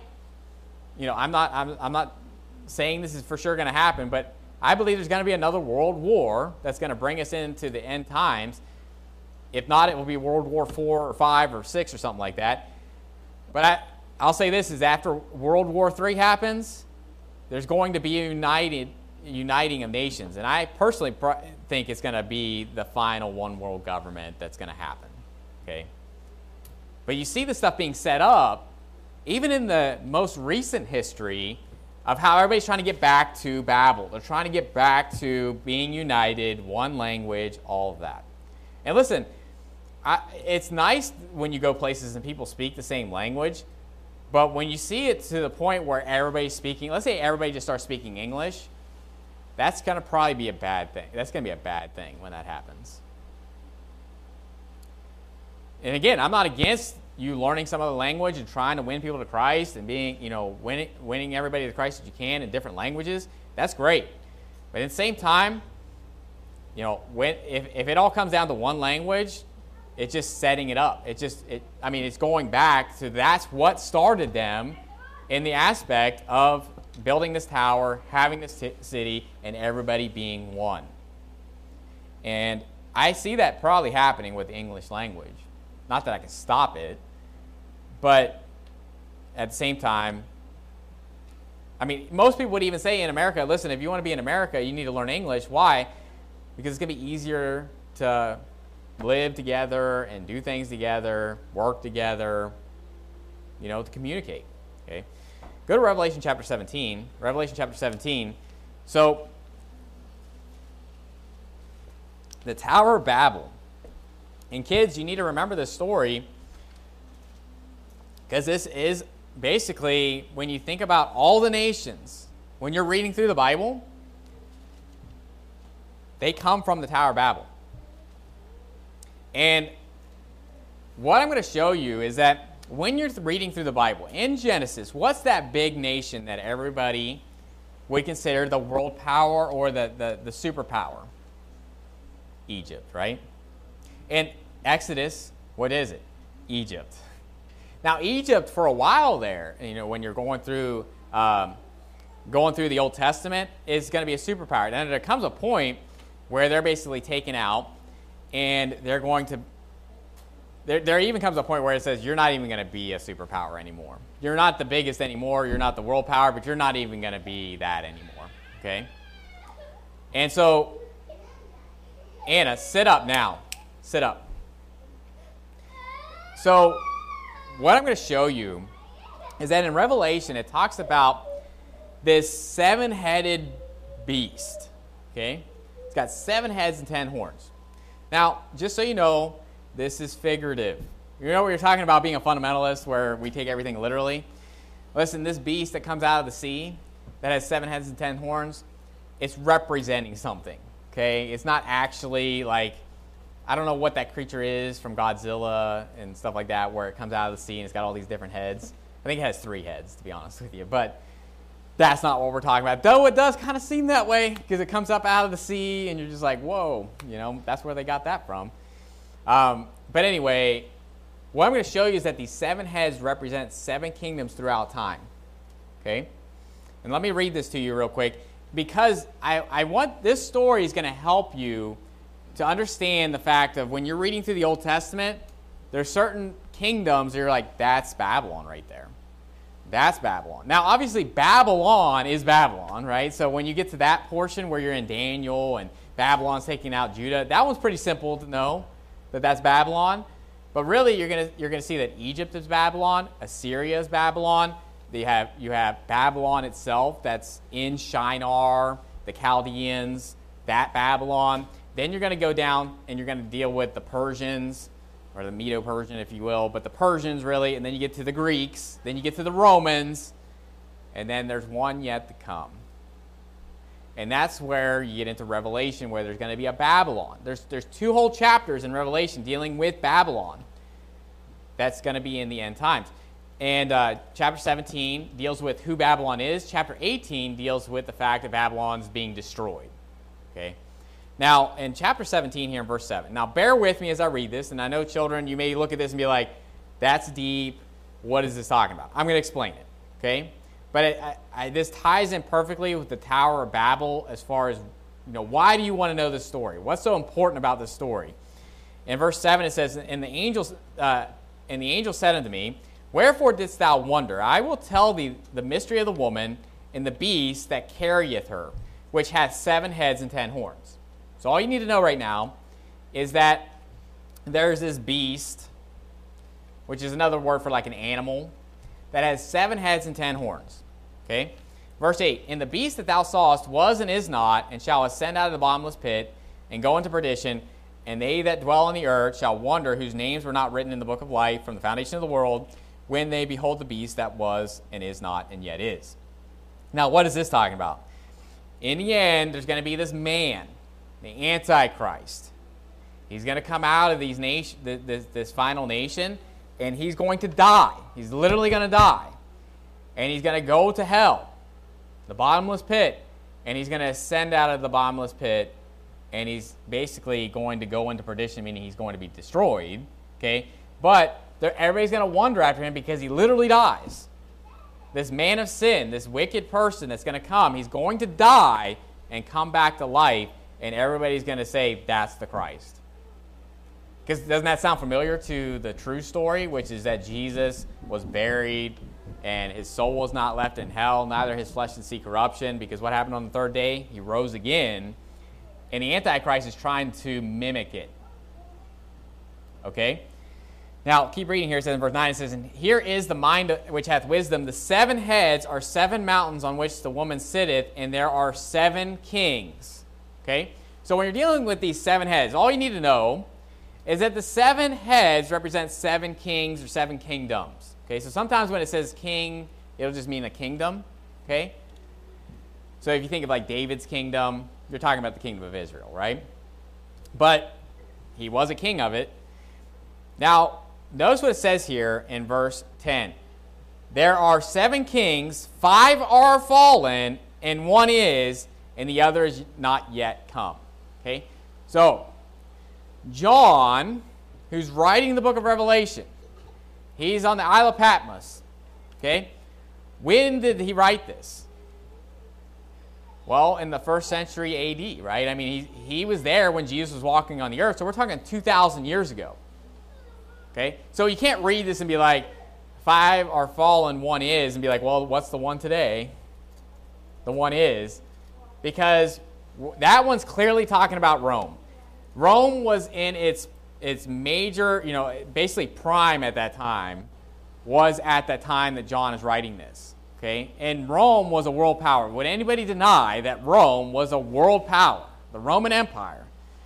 not saying this is for sure going to happen, but I believe there's going to be another world war that's going to bring us into the end times. If not, it will be World War IV or V or VI or something like that. But I'll say this, is after World War III happens, there's going to be a uniting of nations. And I personally think it's going to be the final one world government that's going to happen. Okay? But you see this stuff being set up, even in the most recent history, of how everybody's trying to get back to Babel. They're trying to get back to being united, one language, all of that. And listen, it's nice when you go places and people speak the same language, but when you see it to the point where everybody's speaking, let's say everybody just starts speaking English, that's going to probably be a bad thing. That's going to be a bad thing when that happens. And again, I'm not against you learning some other language and trying to win people to Christ and being, winning everybody to Christ that you can in different languages. That's great. But at the same time, if it all comes down to one language, it's just setting it up. It's going back to that's what started them in the aspect of building this tower, having this city, and everybody being one. And I see that probably happening with the English language. Not that I can stop it, but at the same time, most people would even say in America, listen, if you want to be in America, you need to learn English. Why? Because it's going to be easier to live together and do things together, work together, to communicate. Okay? Go to Revelation chapter 17. Revelation chapter 17. So, the Tower of Babel. And kids, you need to remember this story because this is basically, when you think about all the nations, when you're reading through the Bible, they come from the Tower of Babel. And what I'm going to show you is that when you're reading through the Bible, in Genesis, what's that big nation that everybody would consider the world power or the superpower? Egypt, right? And Exodus, what is it? Egypt. Now, Egypt, for a while there, when you're going through the Old Testament, is going to be a superpower. And there comes a point where they're basically taken out, and they're going to. There even comes a point where it says you're not even going to be a superpower anymore. You're not the biggest anymore. You're not the world power, but you're not even going to be that anymore. Okay. And so, Anna, sit up now. Sit up. So, what I'm going to show you is that in Revelation, it talks about this 7-headed beast. Okay? It's got 7 heads and 10 horns. Now, just so you know, this is figurative. You know what you're talking about being a fundamentalist where we take everything literally? Listen, this beast that comes out of the sea that has 7 heads and 10 horns, it's representing something. Okay? It's not actually like, I don't know what that creature is from Godzilla and stuff like that, where it comes out of the sea and it's got all these different heads. I think it has 3 heads, to be honest with you. But that's not what we're talking about. Though it does kind of seem that way because it comes up out of the sea and you're just like, whoa, that's where they got that from. But anyway, what I'm going to show you is that these 7 heads represent 7 kingdoms throughout time. Okay? And let me read this to you real quick because I want this story is going to help you to understand the fact of when you're reading through the Old Testament, there's certain kingdoms that you're like, that's Babylon right there. That's Babylon. Now, obviously, Babylon is Babylon, right? So when you get to that portion where you're in Daniel and Babylon's taking out Judah, that one's pretty simple to know that that's Babylon. But really, you're gonna see that Egypt is Babylon, Assyria is Babylon. You have Babylon itself that's in Shinar, the Chaldeans, that Babylon. Then you're going to go down and you're going to deal with the Persians, or the Medo-Persian, if you will, but the Persians really, and then you get to the Greeks, then you get to the Romans, and then there's one yet to come. And that's where you get into Revelation, where there's going to be a Babylon. There's 2 whole chapters in Revelation dealing with Babylon. That's going to be in the end times. And chapter 17 deals with who Babylon is. Chapter 18 deals with the fact that Babylon's being destroyed. Okay? Now, in chapter 17 here in verse 7, now bear with me as I read this, and I know children, you may look at this and be like, that's deep, what is this talking about? I'm going to explain it, okay? But this ties in perfectly with the Tower of Babel as far as, why do you want to know this story? What's so important about this story? In verse 7 it says, And the angel said unto me, Wherefore didst thou wonder? I will tell thee the mystery of the woman and the beast that carrieth her, which hath 7 heads and 10 horns. So all you need to know right now is that there's this beast which is another word for like an animal, that has 7 heads and 10 horns. Okay? Verse 8, and the beast that thou sawest was and is not, and shall ascend out of the bottomless pit, and go into perdition, and they that dwell on the earth shall wonder, whose names were not written in the book of life from the foundation of the world, when they behold the beast that was and is not and yet is. Now, what is this talking about? In the end, there's going to be this man, the Antichrist. He's going to come out of these this final nation, and he's going to die. He's literally going to die. And he's going to go to hell, the bottomless pit, and he's going to ascend out of the bottomless pit, and he's basically going to go into perdition, meaning he's going to be destroyed. Okay? But everybody's going to wonder after him because he literally dies. This man of sin, this wicked person that's going to come, he's going to die and come back to life, and everybody's going to say, that's the Christ. Because doesn't that sound familiar to the true story, which is that Jesus was buried and his soul was not left in hell, neither his flesh did see corruption, because what happened on the third day? He rose again, and the Antichrist is trying to mimic it. Okay? Now, keep reading here. It says in verse 9, it says, and here is the mind which hath wisdom. The 7 heads are 7 mountains on which the woman sitteth, and there are 7 kings. Okay? So when you're dealing with these 7 heads, all you need to know is that the 7 heads represent 7 kings or 7 kingdoms. Okay? So sometimes when it says king, it'll just mean a kingdom. Okay? So if you think of like David's kingdom, you're talking about the kingdom of Israel, right? But he was a king of it. Now, notice what it says here in verse 10. There are 7 kings, 5 are fallen, and 1 is, and the other is not yet come. Okay? So, John, who's writing the book of Revelation, he's on the Isle of Patmos. Okay? When did he write this? Well, in the 1st century AD, right? I mean, he was there when Jesus was walking on the earth, so we're talking 2,000 years ago. Okay? So you can't read this and be like, 5 are fallen, 1 is, and be like, well, what's the one today? The 1 is. Because that one's clearly talking about Rome. Rome was in its major, basically prime at that time, was at that time that John is writing this. Okay? And Rome was a world power. Would anybody deny that Rome was a world power? The Roman Empire.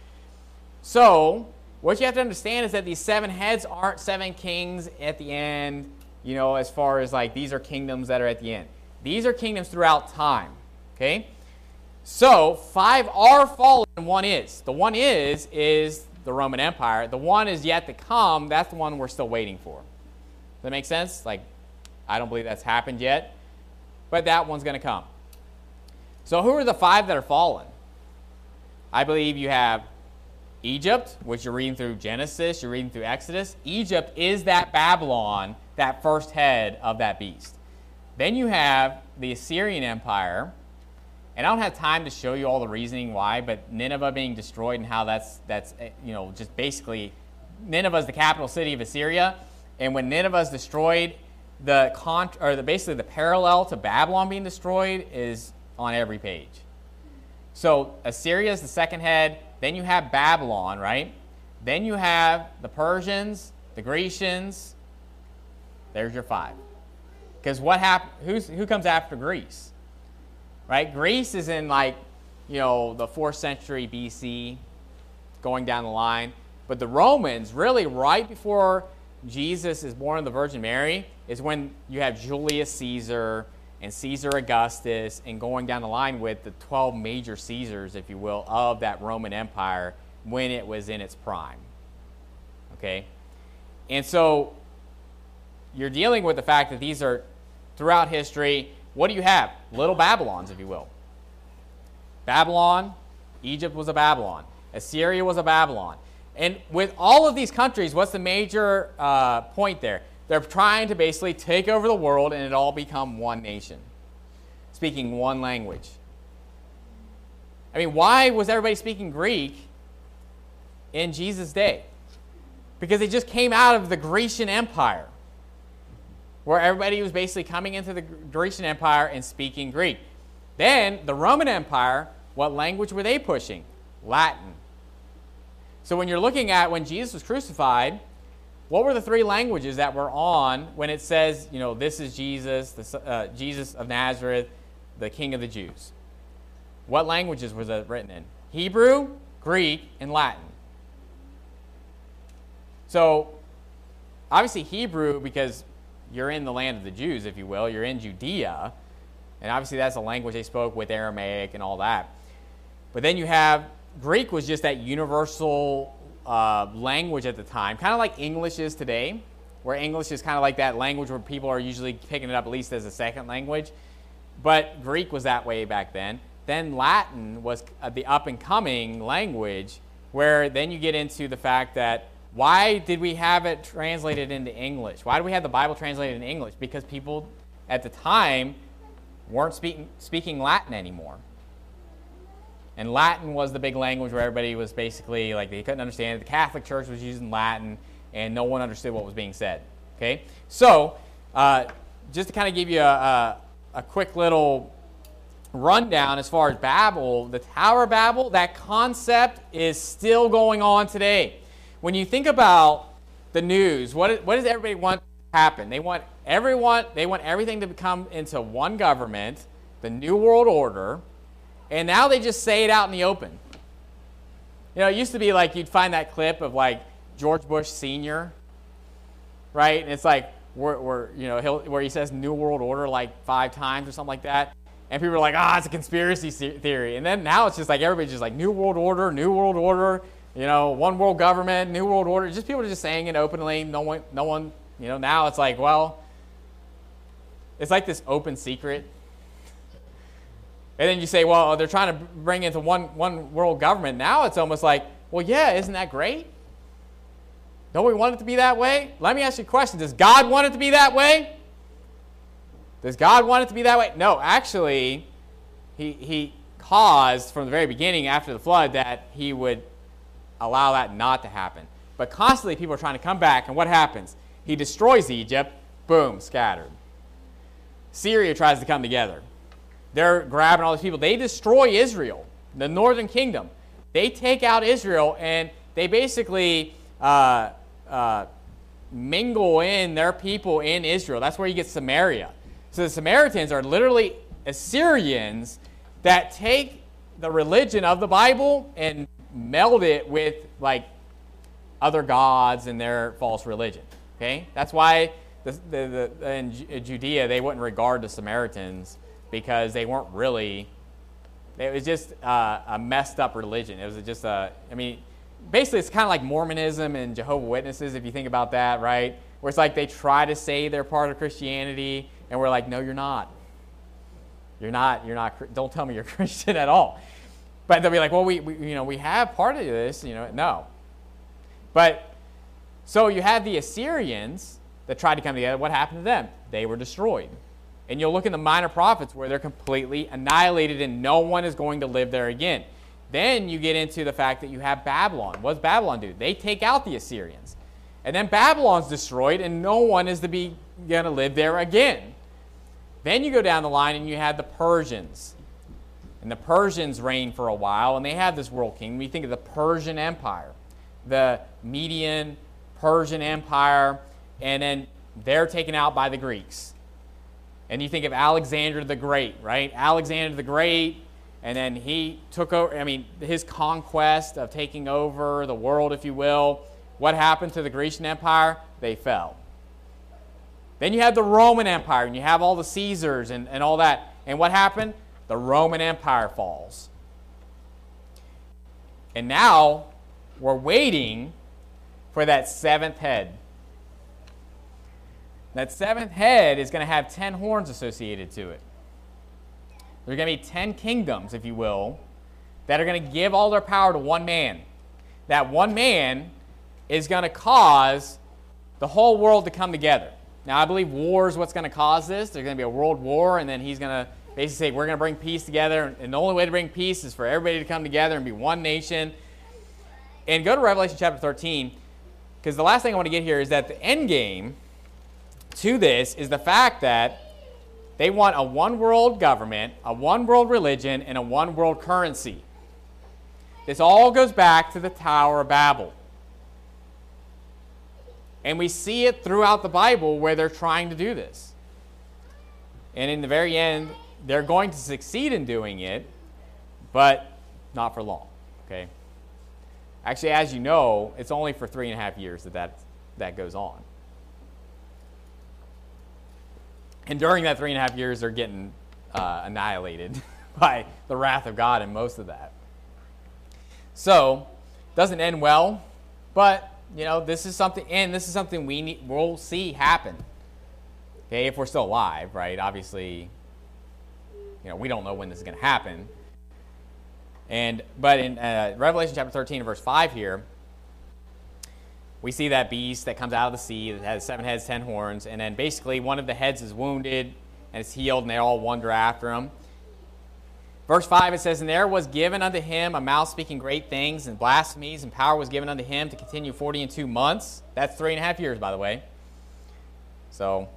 So, what you have to understand is that these 7 heads aren't 7 kings at the end, as far as like these are kingdoms that are at the end. These are kingdoms throughout time. Okay? So, 5 are fallen and 1 is. The 1 is the Roman Empire. The 1 is yet to come. That's the one we're still waiting for. Does that make sense? Like, I don't believe that's happened yet. But that one's going to come. So who are the 5 that are fallen? I believe you have Egypt, which you're reading through Genesis, you're reading through Exodus. Egypt is that Babylon, that first head of that beast. Then you have the Assyrian Empire. And I don't have time to show you all the reasoning why, but Nineveh being destroyed and how that's just basically Nineveh is the capital city of Assyria. And when Nineveh is destroyed, basically the parallel to Babylon being destroyed is on every page. So Assyria is the second head. Then you have Babylon, right? Then you have the Persians, the Grecians. There's your 5. Because what happened? Who comes after Greece? Right? Greece is in the 4th century BC, going down the line. But the Romans, really right before Jesus is born of the Virgin Mary, is when you have Julius Caesar and Caesar Augustus, and going down the line with the 12 major Caesars, if you will, of that Roman Empire when it was in its prime. Okay? And so you're dealing with the fact that these are throughout history. What do you have? Little Babylons, if you will. Babylon, Egypt was a Babylon. Assyria was a Babylon. And with all of these countries, what's the major point there? They're trying to basically take over the world and it all become one nation, speaking one language. I mean, why was everybody speaking Greek in Jesus' day? Because they just came out of the Grecian Empire, where everybody was basically coming into the Grecian Empire and speaking Greek. Then the Roman Empire, what language were they pushing? Latin. So when you're looking at when Jesus was crucified, what were the three languages that were on when it says, this is Jesus, Jesus of Nazareth, the King of the Jews? What languages was that written in? Hebrew, Greek, and Latin. So, obviously Hebrew, because you're in the land of the Jews, if you will. You're in Judea. And obviously that's a language they spoke with Aramaic and all that. But then you have, Greek was just that universal language at the time, kind of like English is today, where English is kind of like that language where people are usually picking it up at least as a second language. But Greek was that way back then. Then Latin was the up-and-coming language, where then you get into the fact that why did we have it translated into English? Why do we have the Bible translated in English? Because people at the time weren't speaking Latin anymore. And Latin was the big language where everybody was basically like they couldn't understand it. The Catholic Church was using Latin, and no one understood what was being said. Okay, so just to kind of give you a quick little rundown as far as Babel, the Tower of Babel, that concept is still going on today. When you think about the news, what does everybody want to happen? They want everything to come into one government, the New World Order, and now they just say it out in the open. It used to be like you'd find that clip of like George Bush Sr., right? And it's like where he says New World Order like 5 times or something like that. And people are like, it's a conspiracy theory. And then now it's just like everybody's just like New World Order, one world government, New World Order. Just people are just saying it openly. No one, now it's like, well, it's like this open secret. And then you say, well, they're trying to bring into one world government. Now it's almost like, well, yeah, isn't that great? Don't we want it to be that way? Let me ask you a question. Does God want it to be that way? Does God want it to be that way? No, actually, he caused from the very beginning after the flood that he would allow that not to happen. But constantly people are trying to come back, and what happens? He destroys Egypt, boom, scattered. Syria tries to come together. They're grabbing all these people. They destroy Israel, the northern kingdom. They take out Israel, and they basically mingle in their people in Israel. That's where you get Samaria. So the Samaritans are literally Assyrians that take the religion of the Bible and meld it with like other gods and their false religion. Okay, that's why in Judea they wouldn't regard the Samaritans because they weren't really. It was just a messed up religion. It was just basically it's kind of like Mormonism and Jehovah's Witnesses if you think about that, right? Where it's like they try to say they're part of Christianity, and we're like, no, you're not. You're not. Don't tell me you're Christian at all. But they'll be like, well, we have part of this, no. But so you have the Assyrians that tried to come together. What happened to them? They were destroyed. And you'll look in the Minor Prophets where they're completely annihilated and no one is going to live there again. Then you get into the fact that you have Babylon. What does Babylon do? They take out the Assyrians. And then Babylon's destroyed and no one is going to live there again. Then you go down the line and you have the Persians. And the Persians reign for a while, and they have this world kingdom. You think of the Persian Empire, the Median Persian Empire, and then they're taken out by the Greeks. And you think of Alexander the Great, right? Alexander the Great, and then he took over, his conquest of taking over the world, if you will. What happened to the Grecian Empire? They fell. Then you have the Roman Empire, and you have all the Caesars and all that. And what happened? The Roman Empire falls. And now we're waiting for that 7th head. That 7th head is going to have 10 horns associated to it. There are going to be 10 kingdoms, if you will, that are going to give all their power to one man. That one man is going to cause the whole world to come together. Now, I believe war is what's going to cause this. There's going to be a world war, and then he's going to basically say, we're going to bring peace together, and the only way to bring peace is for everybody to come together and be one nation. And go to Revelation chapter 13, because the last thing I want to get here is that the end game to this is the fact that they want a one-world government, a one-world religion, and a one-world currency. This all goes back to the Tower of Babel. And we see it throughout the Bible where they're trying to do this. And in the very end, they're going to succeed in doing it, but not for long, okay? Actually, as you know, it's only for 3.5 years that goes on. And during that 3.5 years, they're getting annihilated by the wrath of God in most of that. So, doesn't end well, but this is something we'll see happen. Okay, if we're still alive, right? Obviously, we don't know when this is going to happen. But in Revelation chapter 13 verse 5 here, we see that beast that comes out of the sea that has 7 heads, 10 horns, and then basically one of the heads is wounded and is healed, and they all wander after him. Verse 5, it says, "And there was given unto him a mouth speaking great things and blasphemies, and power was given unto him to continue 42 months. That's 3.5 years, by the way. So,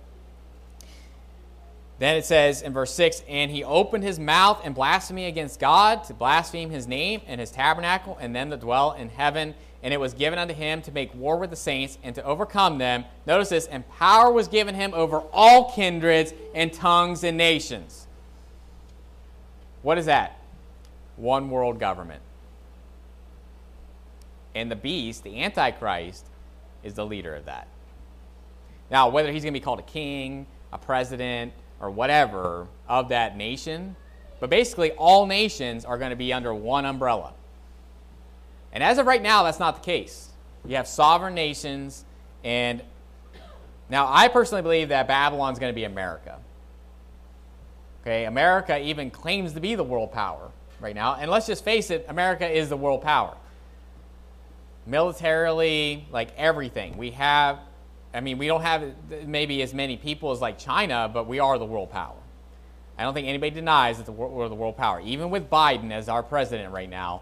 then it says in verse 6, "And he opened his mouth in blasphemy against God, to blaspheme his name and his tabernacle, and them that dwell in heaven. And it was given unto him to make war with the saints and to overcome them." Notice this, "and power was given him over all kindreds and tongues and nations." What is that? One world government. And the beast, the Antichrist, is the leader of that. Now, whether he's going to be called a king, a president, or whatever of that nation, but basically all nations are going to be under one umbrella. And as of right now, that's not the case. You have sovereign nations, and now I personally believe that Babylon's going to be America. Okay, America even claims to be the world power right now, and let's just face it, America is the world power. Militarily, like everything. We don't have maybe as many people as like China, but we are the world power. I don't think anybody denies that we're the world power. Even with Biden as our president right now,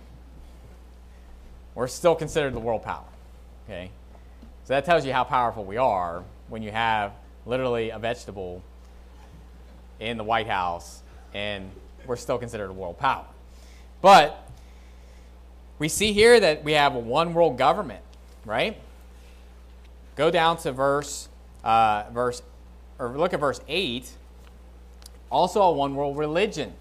we're still considered the world power, okay? So that tells you how powerful we are when you have literally a vegetable in the White House, and we're still considered a world power. But we see here that we have a one world government, right? Go down to look at verse 8. Also a one world religion.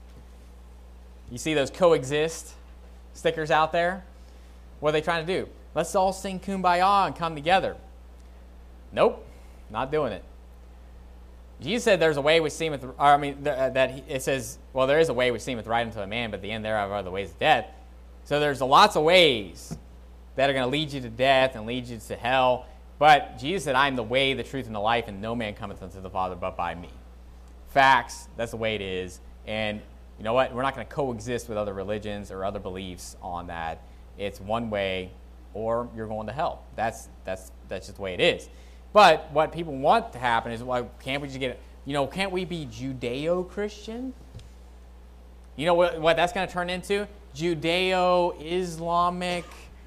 You see those coexist stickers out there? What are they trying to do? Let's all sing Kumbaya and come together. Nope, not doing it. Jesus said there's a way which seemeth, it says, well, there is a way which seemeth right unto a man, but the end thereof are the ways of death. So there's lots of ways that are going to lead you to death and lead you to hell. But Jesus said, "I am the way, the truth, and the life, and no man cometh unto the Father but by me." Facts, that's the way it is. And you know what? We're not going to coexist with other religions or other beliefs on that. It's one way or you're going to hell. That's just the way it is. But what people want to happen is, well, can't we just can't we be Judeo-Christian? You know what that's going to turn into? Judeo-Islamic,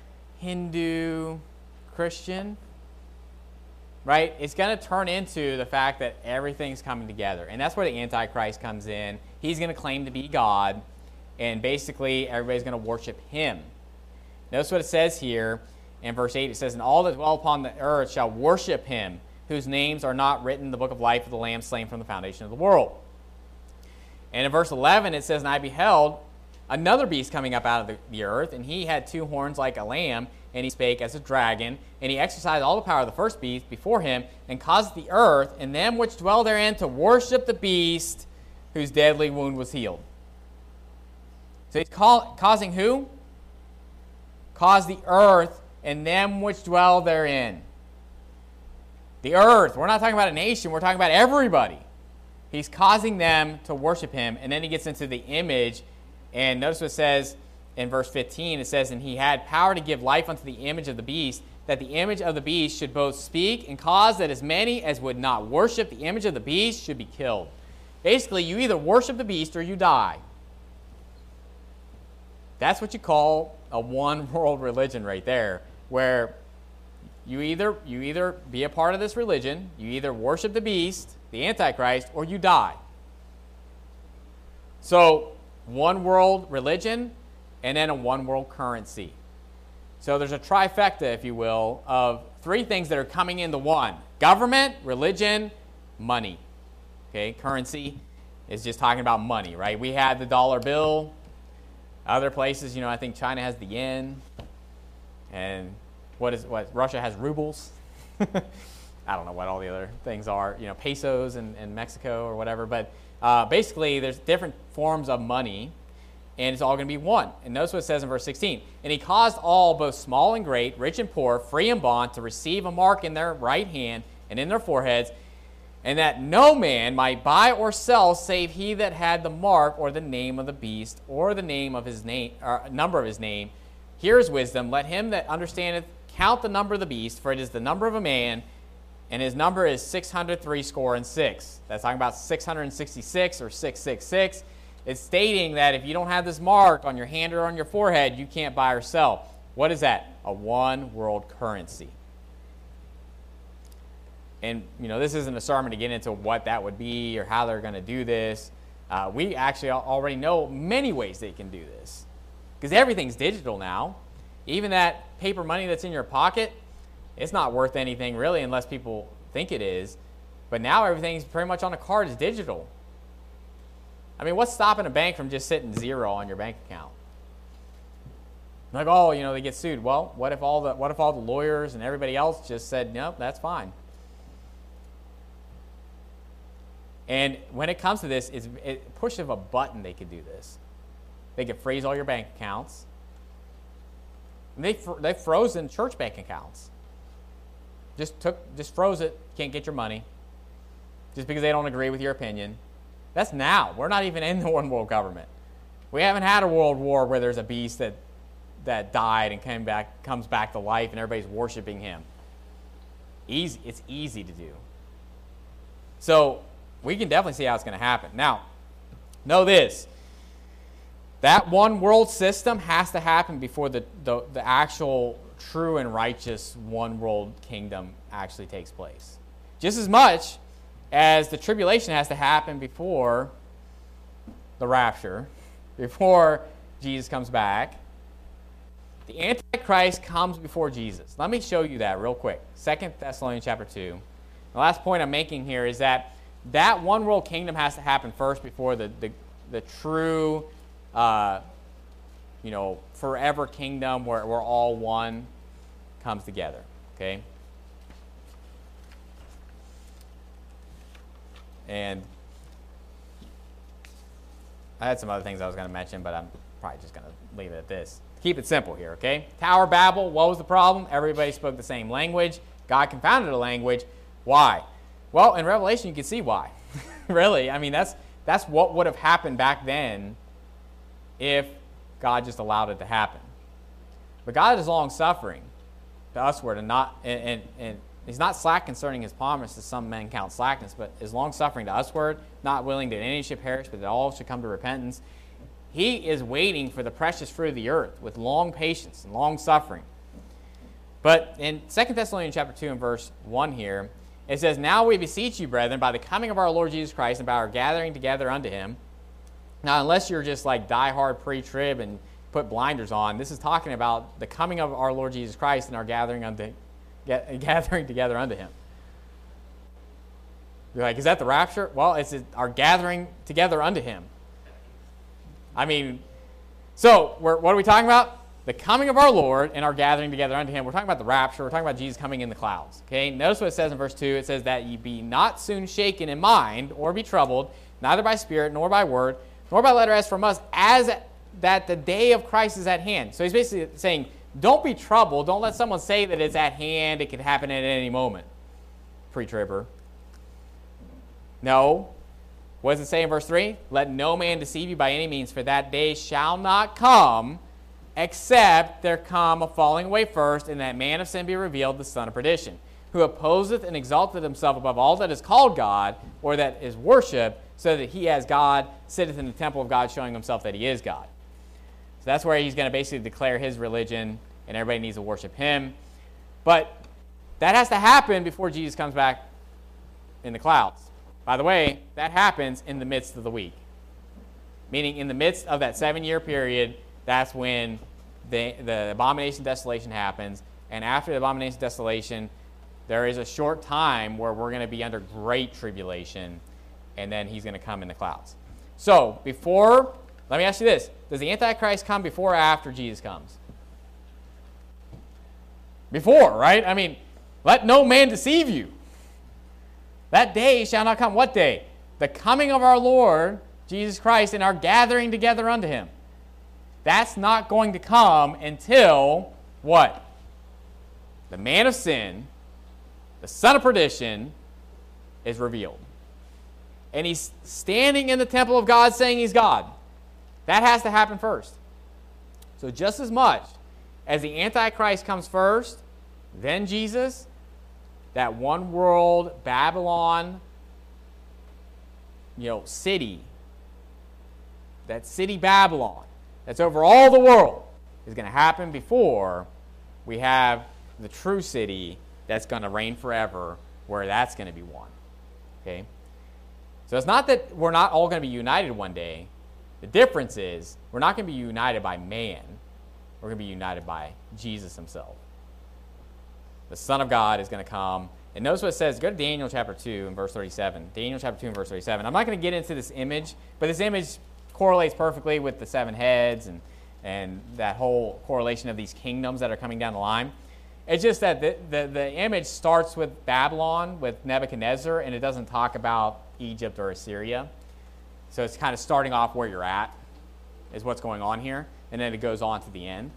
Hindu, Christian. Right? It's going to turn into the fact that everything's coming together. And that's where the Antichrist comes in. He's going to claim to be God, and basically everybody's going to worship him. Notice what it says here in verse 8. It says, "And all that dwell upon the earth shall worship him, whose names are not written in the book of life of the Lamb slain from the foundation of the world." And in verse 11 it says, "And I beheld another beast coming up out of the earth, and he had 2 horns like a lamb, and he spake as a dragon, and he exercised all the power of the first beast before him, and caused the earth and them which dwell therein to worship the beast, whose deadly wound was healed." So he's causing who? Cause the earth and them which dwell therein. The earth. We're not talking about a nation. We're talking about everybody. He's causing them to worship him. And then he gets into the image. And notice what it says in verse 15. It says, "And he had power to give life unto the image of the beast, that the image of the beast should both speak and cause that as many as would not worship the image of the beast should be killed." Basically, you either worship the beast or you die. That's what you call a one world religion right there, where you either be a part of this religion, you either worship the beast, the Antichrist, or you die. So, one world religion and then a one world currency. So there's a trifecta, if you will, of three things that are coming into one. Government, religion, money. Okay, currency is just talking about money, right? We had the dollar bill. Other places, I think China has the yen. And what Russia has rubles. I don't know what all the other things are, pesos in Mexico or whatever. But basically, there's different forms of money, and it's all going to be one. And notice what it says in verse 16. And he caused all, both small and great, rich and poor, free and bond, to receive a mark in their right hand and in their foreheads, and that no man might buy or sell save he that had the mark or the name of the beast or the name of his name, or number of his name. Here is wisdom. Let him that understandeth count the number of the beast, for it is the number of a man, and his number is 666. That's talking about 666 or 666. It's stating that if you don't have this mark on your hand or on your forehead, you can't buy or sell. What is that? A one world currency. And, this isn't a sermon to get into what that would be or how they're going to do this. We actually already know many ways they can do this, because everything's digital now. Even that paper money that's in your pocket, it's not worth anything really unless people think it is. But now everything's pretty much on a card is digital. I mean, what's stopping a bank from just sitting zero on your bank account? Like, they get sued. Well, what if all the lawyers and everybody else just said, nope, that's fine? And when it comes to this, push of a button they could do this. They could freeze all your bank accounts. And they've frozen church bank accounts. Just froze it. Can't get your money. Just because they don't agree with your opinion. That's now. We're not even in the one world government. We haven't had a world war where there's a beast that died and comes back to life and everybody's worshiping him. Easy. It's easy to do. So we can definitely see how it's going to happen. Now, know this. That one world system has to happen before the actual true and righteous one world kingdom actually takes place. Just as much as the tribulation has to happen before the rapture, before Jesus comes back. The Antichrist comes before Jesus. Let me show you that real quick. 2 Thessalonians chapter 2. The last point I'm making here is that one world kingdom has to happen first before the true forever kingdom where all one comes together. Okay? And I had some other things I was going to mention, but I'm probably just going to leave it at this. Keep it simple here, okay? Tower of Babel, what was the problem? Everybody spoke the same language. God confounded the language. Why? Well, in Revelation, you can see why. Really, I mean, that's what would have happened back then if God just allowed it to happen. But God is long-suffering to usward and He's not slack concerning his promise, as some men count slackness, but is long-suffering to usward, not willing that any should perish, but that all should come to repentance. He is waiting for the precious fruit of the earth with long patience and long-suffering. But in 2 Thessalonians chapter 2 and verse 1 here, it says, Now we beseech you, brethren, by the coming of our Lord Jesus Christ and by our gathering together unto him. Now, unless you're just like die-hard pre-trib and put blinders on, this is talking about the coming of our Lord Jesus Christ and our gathering together unto him. You're like, is that the rapture? Well, it's our gathering together unto him. I mean, so what are we talking about? The coming of our Lord and our gathering together unto him. We're talking about the rapture. We're talking about Jesus coming in the clouds. Okay. Notice what it says in verse 2. It says that ye be not soon shaken in mind or be troubled, neither by spirit nor by word, nor by letter as from us, as that the day of Christ is at hand. So he's basically saying, don't be troubled. Don't let someone say that it's at hand. It could happen at any moment. Pre-tribber. No. What does it say in verse 3? Let no man deceive you by any means, for that day shall not come, except there come a falling away first, and that man of sin be revealed, the son of perdition, who opposeth and exalteth himself above all that is called God, or that is worshipped, so that he as God sitteth in the temple of God, showing himself that he is God. So that's where he's going to basically declare his religion, and everybody needs to worship him. But that has to happen before Jesus comes back in the clouds. By the way, that happens in the midst of the week. Meaning in the midst of that 7-year period, that's when the abomination of desolation happens, and after the abomination of desolation, there is a short time where we're going to be under great tribulation, and then he's going to come in the clouds. So, let me ask you this. Does the Antichrist come before or after Jesus comes? Before, right? I mean, let no man deceive you. That day shall not come. What day? The coming of our Lord Jesus Christ and our gathering together unto him. That's not going to come until what? The man of sin, the son of perdition, is revealed. And he's standing in the temple of God saying he's God. That has to happen first. So just as much as the Antichrist comes first, then Jesus, that one world Babylon, city, that city Babylon, that's over all the world, is going to happen before we have the true city that's going to reign forever, where that's going to be one. Okay? So it's not that we're not all going to be united one day. The difference is we're not going to be united by man. We're going to be united by Jesus himself. The Son of God is going to come. And notice what it says. Go to Daniel chapter 2 and verse 37. Daniel chapter 2 and verse 37. I'm not going to get into this image, but this image correlates perfectly with the 7 heads and that whole correlation of these kingdoms that are coming down the line. It's just that the image starts with Babylon, with Nebuchadnezzar, and it doesn't talk about Egypt or Assyria. So it's kind of starting off where you're at, is what's going on here, and then it goes on to the end.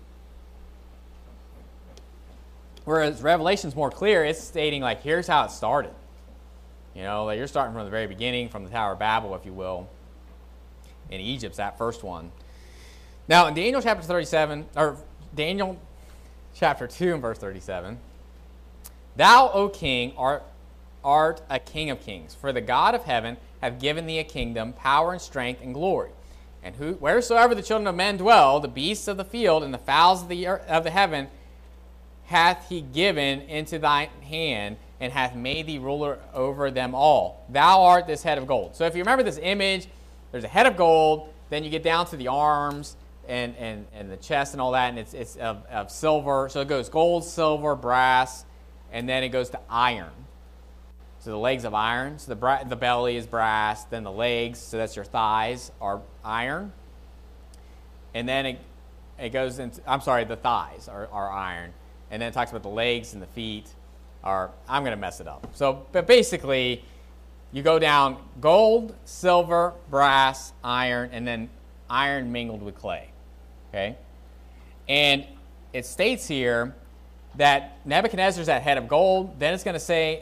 Whereas Revelation's more clear, it's stating, like, here's how it started. Like you're starting from the very beginning, from the Tower of Babel, if you will. And Egypt's that first one. Now, in Daniel chapter 37, or Daniel chapter 2 and verse 37, thou, O king, art a king of kings, for the God of heaven hath given thee a kingdom, power and strength and glory. And wheresoever the children of men dwell, the beasts of the field and the fowls of the heaven hath he given into thine hand, and hath made thee ruler over them all. Thou art this head of gold. So if you remember this image, there's a head of gold, then you get down to the arms and the chest and all that, and it's of silver. So it goes gold, silver, brass, and then it goes to iron. So the legs of iron, so the belly is brass, then the legs, so that's your thighs, are iron. And then it goes into, the thighs are iron. And then it talks about the legs and the feet are, I'm going to mess it up. So, but basically, you go down gold, silver, brass, iron, and then iron mingled with clay. Okay? And it states here that Nebuchadnezzar's that head of gold. Then it's going to say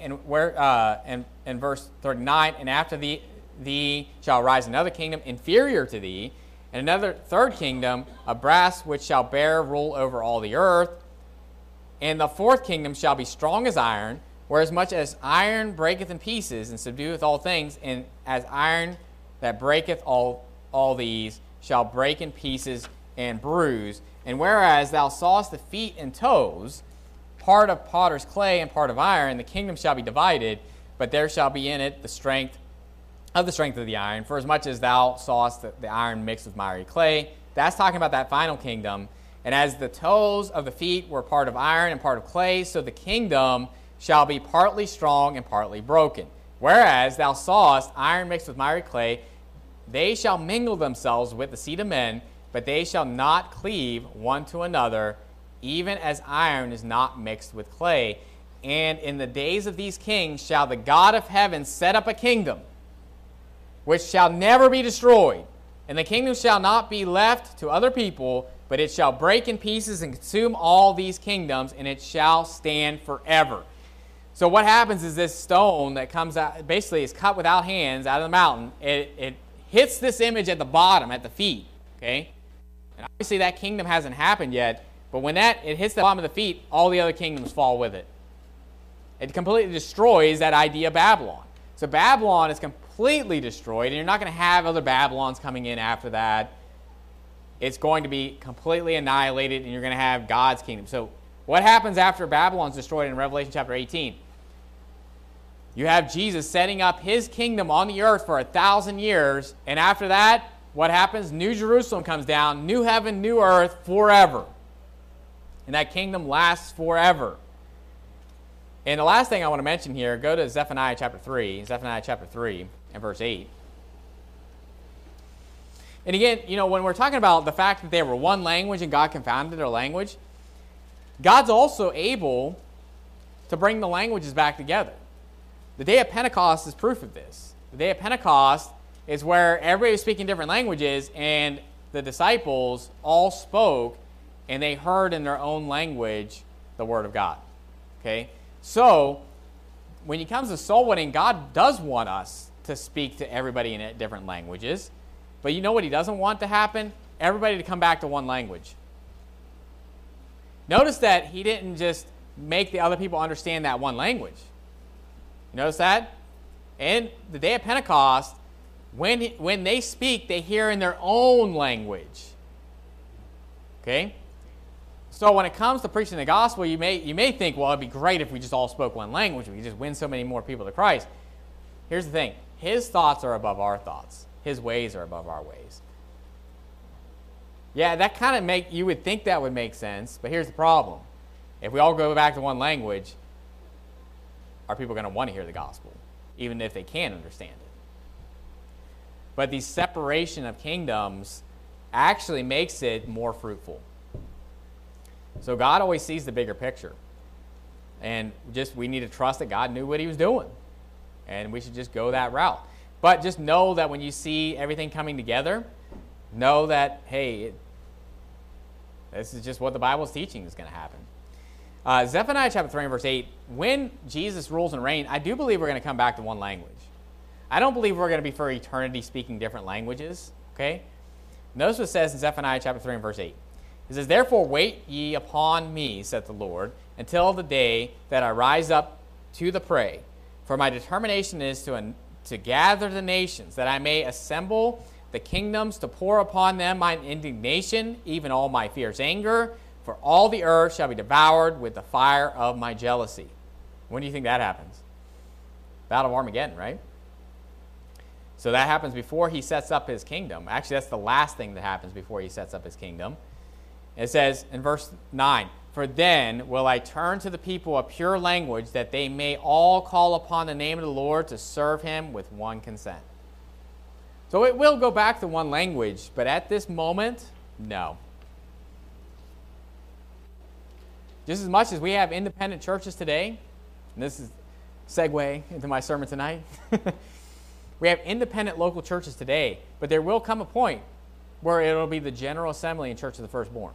in verse 39, and after thee shall arise another kingdom inferior to thee, and another third kingdom of brass, which shall bear rule over all the earth. And the fourth kingdom shall be strong as iron, whereas much as iron breaketh in pieces and subdueth all things, and as iron that breaketh all these shall break in pieces and bruise. And whereas thou sawest the feet and toes, part of potter's clay and part of iron, the kingdom shall be divided, but there shall be in it the strength of the iron. For as much as thou sawest the iron mixed with miry clay, that's talking about that final kingdom. And as the toes of the feet were part of iron and part of clay, so the kingdom shall be partly strong and partly broken. Whereas thou sawest iron mixed with miry clay, they shall mingle themselves with the seed of men, but they shall not cleave one to another, even as iron is not mixed with clay. And in the days of these kings shall the God of heaven set up a kingdom, which shall never be destroyed. And the kingdom shall not be left to other people, but it shall break in pieces and consume all these kingdoms, and it shall stand forever. So what happens is this stone that comes out, basically is cut without hands out of the mountain. It hits this image at the bottom, at the feet. Okay? And obviously that kingdom hasn't happened yet, but when it hits the bottom of the feet, all the other kingdoms fall with it. It completely destroys that idea of Babylon. So Babylon is completely destroyed, and you're not going to have other Babylons coming in after that. It's going to be completely annihilated, and you're going to have God's kingdom. So what happens after Babylon's destroyed in Revelation chapter 18? You have Jesus setting up his kingdom on the earth for 1,000 years, and after that, what happens? New Jerusalem comes down, new heaven, new earth, forever. And that kingdom lasts forever. And the last thing I want to mention here, go to Zephaniah chapter 3 and verse 8. And again, when we're talking about the fact that they were one language and God confounded their language, God's also able to bring the languages back together. The day of Pentecost is proof of this. The day of Pentecost is where everybody was speaking different languages, and the disciples all spoke, and they heard in their own language the word of God. Okay? So, when it comes to soul winning, God does want us to speak to everybody in different languages. But you know what he doesn't want to happen? Everybody to come back to one language. Notice that he didn't just make the other people understand that one language. You notice that? And the day of Pentecost, when they speak, they hear in their own language. Okay? So when it comes to preaching the gospel, you may think, well, it'd be great if we just all spoke one language. We could just win so many more people to Christ. Here's the thing. His thoughts are above our thoughts. His ways are above our ways. Yeah, that kind of you would think that would make sense, but here's the problem. If we all go back to one language, are people going to want to hear the gospel, even if they can't understand it? But the separation of kingdoms actually makes it more fruitful. So God always sees the bigger picture. And we need to trust that God knew what he was doing. And we should just go that route. But just know that when you see everything coming together, know that, hey, this is just what the Bible is teaching is going to happen. Zephaniah chapter 3 and verse 8, when Jesus rules and reigns, I do believe we're going to come back to one language. I don't believe we're going to be for eternity speaking different languages. Okay? Notice what it says in Zephaniah chapter 3 and verse 8. It says, therefore wait ye upon me, saith the Lord, until the day that I rise up to the prey. For my determination is to gather the nations, that I may assemble the kingdoms, to pour upon them mine indignation, even all my fierce anger, for all the earth shall be devoured with the fire of my jealousy. When do you think that happens? Battle of Armageddon, right? So that happens before he sets up his kingdom. Actually, that's the last thing that happens before he sets up his kingdom. It says in verse 9, for then will I turn to the people a pure language, that they may all call upon the name of the Lord to serve him with one consent. So it will go back to one language, but at this moment, no. Just as much as we have independent churches today, and this is segue into my sermon tonight, we have independent local churches today, but there will come a point where it'll be the General Assembly and Church of the Firstborn.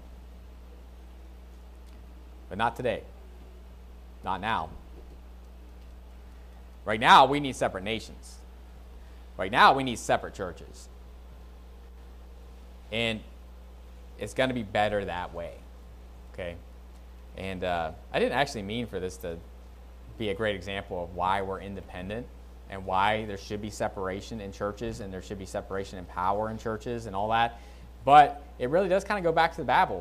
But not today. Not now. Right now, we need separate nations. Right now, we need separate churches. And it's going to be better that way. Okay? And I didn't actually mean for this to be a great example of why we're independent and why there should be separation in churches and there should be separation in power in churches and all that. But it really does kind of go back to the Babel.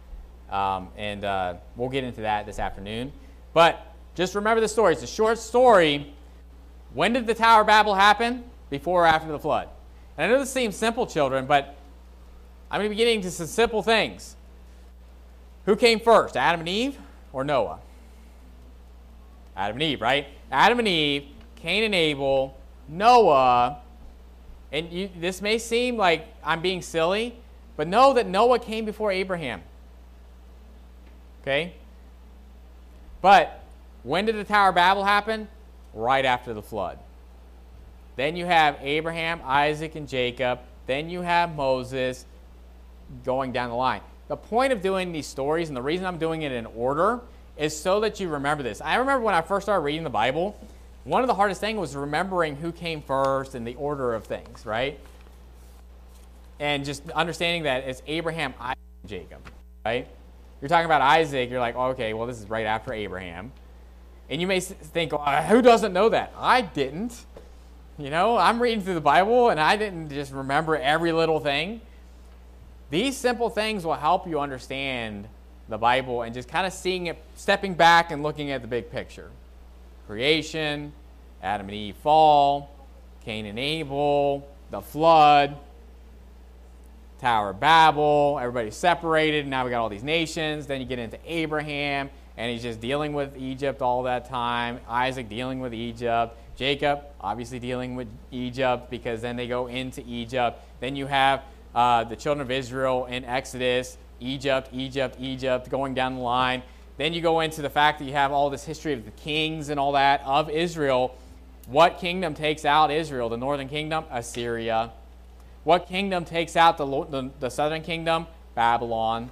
And we'll get into that this afternoon. But just remember the story. It's a short story. When did the Tower of Babel happen? Before or after the flood? And I know this seems simple, children, but I'm going to be getting into some simple things. Who came first, Adam and Eve or Noah? Adam and Eve, right? Adam and Eve, Cain and Abel, Noah. And this may seem like I'm being silly, but know that Noah came before Abraham. Okay? But when did the Tower of Babel happen? Right after the flood. Then you have Abraham, Isaac, and Jacob. Then you have Moses going down the line. The point of doing these stories, and the reason I'm doing it in order, is so that you remember this. I remember when I first started reading the Bible, one of the hardest things was remembering who came first and the order of things, right? And just understanding that it's Abraham, Isaac, and Jacob, right? You're talking about Isaac, you're like, oh, okay, well, this is right after Abraham. And you may think, who doesn't know that? I didn't. You know, I'm reading through the Bible, and I didn't just remember every little thing. These simple things will help you understand the Bible and just kind of seeing it, stepping back and looking at the big picture. Creation, Adam and Eve fall, Cain and Abel, the flood. Tower of Babel, everybody's separated, now we got all these nations. Then you get into Abraham, and he's just dealing with Egypt all that time. Isaac dealing with Egypt. Jacob obviously dealing with Egypt, because then they go into Egypt. Then you have the children of Israel in Exodus, Egypt, going down the line. Then you go into the fact that you have all this history of the kings and all that of Israel. What kingdom takes out Israel? The northern kingdom? Assyria. What kingdom takes out the southern kingdom? Babylon.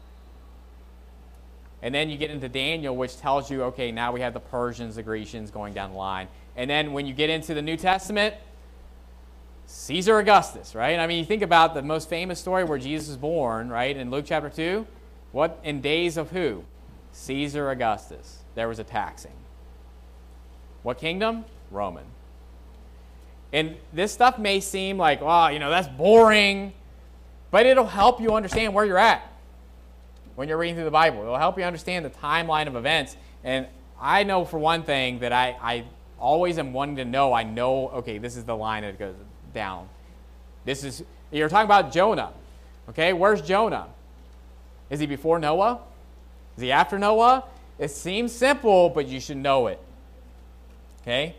And then you get into Daniel, which tells you, okay, now we have the Persians, the Grecians going down the line. And then when you get into the New Testament, Caesar Augustus, right? I mean, you think about the most famous story where Jesus is born, right, in Luke chapter 2. What? In days of who? Caesar Augustus. There was a taxing. What kingdom? Roman. And this stuff may seem like, wow, that's boring, but it'll help you understand where you're at when you're reading through the Bible. It'll help you understand the timeline of events. And I know for one thing that I always am wanting to know. I know, okay, this is the line that goes down. You're talking about Jonah. Okay, where's Jonah? Is he before Noah? Is he after Noah? It seems simple, but you should know it. Okay?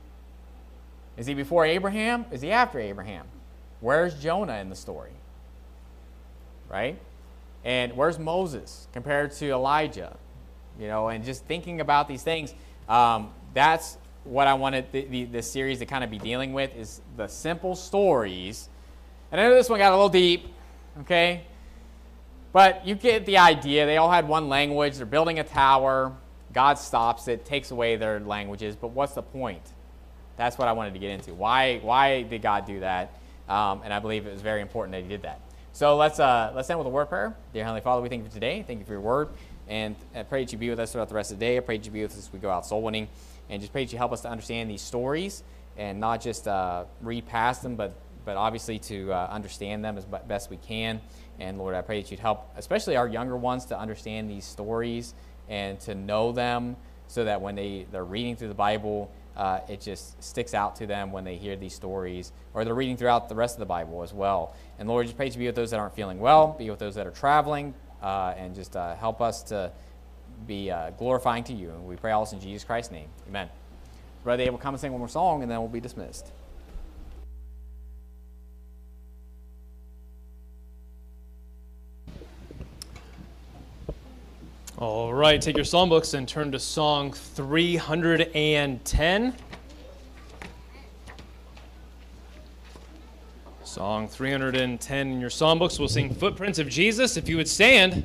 Is he before Abraham? Is he after Abraham? Where's Jonah in the story? Right? And where's Moses compared to Elijah? And just thinking about these things, that's what I wanted this series to kind of be dealing with, is the simple stories. And I know this one got a little deep, okay? But you get the idea. They all had one language. They're building a tower. God stops it, takes away their languages. But what's the point? That's what I wanted to get into. Why did God do that? And I believe it was very important that he did that. So let's end with a word prayer. Dear Heavenly Father, we thank you for today. Thank you for your word. And I pray that you be with us throughout the rest of the day. I pray that you be with us as we go out soul winning. And just pray that you help us to understand these stories and not just read past them, but obviously to understand them as best we can. And Lord, I pray that you'd help, especially our younger ones, to understand these stories and to know them, so that when they're reading through the Bible, it just sticks out to them when they hear these stories, or they're reading throughout the rest of the Bible as well. And Lord, just pray to be with those that aren't feeling well, be with those that are traveling, and just help us to be glorifying to you. And we pray all this in Jesus Christ's name. Amen. Brother Abel, come and sing one more song, and then we'll be dismissed. All right, take your songbooks and turn to Song 310. Song 310 in your songbooks. We'll sing Footprints of Jesus. If you would stand,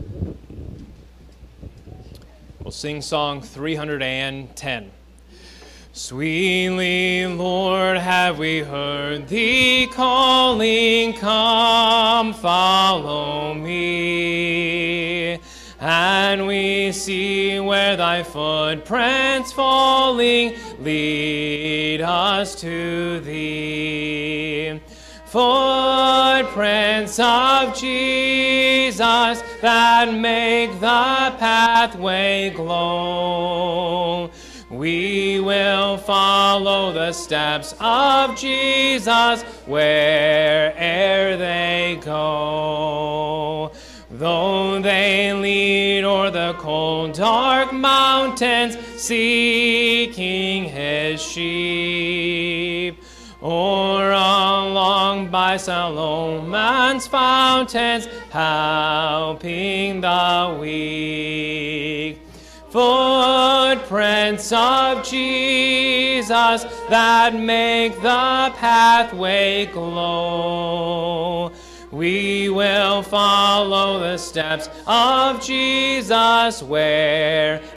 we'll sing Song 310. Sweetly, Lord, have we heard thee calling, come, follow me. And we see where thy footprints falling lead us to thee. Footprints of Jesus that make the pathway glow. We will follow the steps of Jesus where'er they go. Though they lead o'er the cold, dark mountains, seeking his sheep, or along by Solomon's fountains, helping the weak. Footprints of Jesus that make the pathway glow. We will follow the steps of Jesus where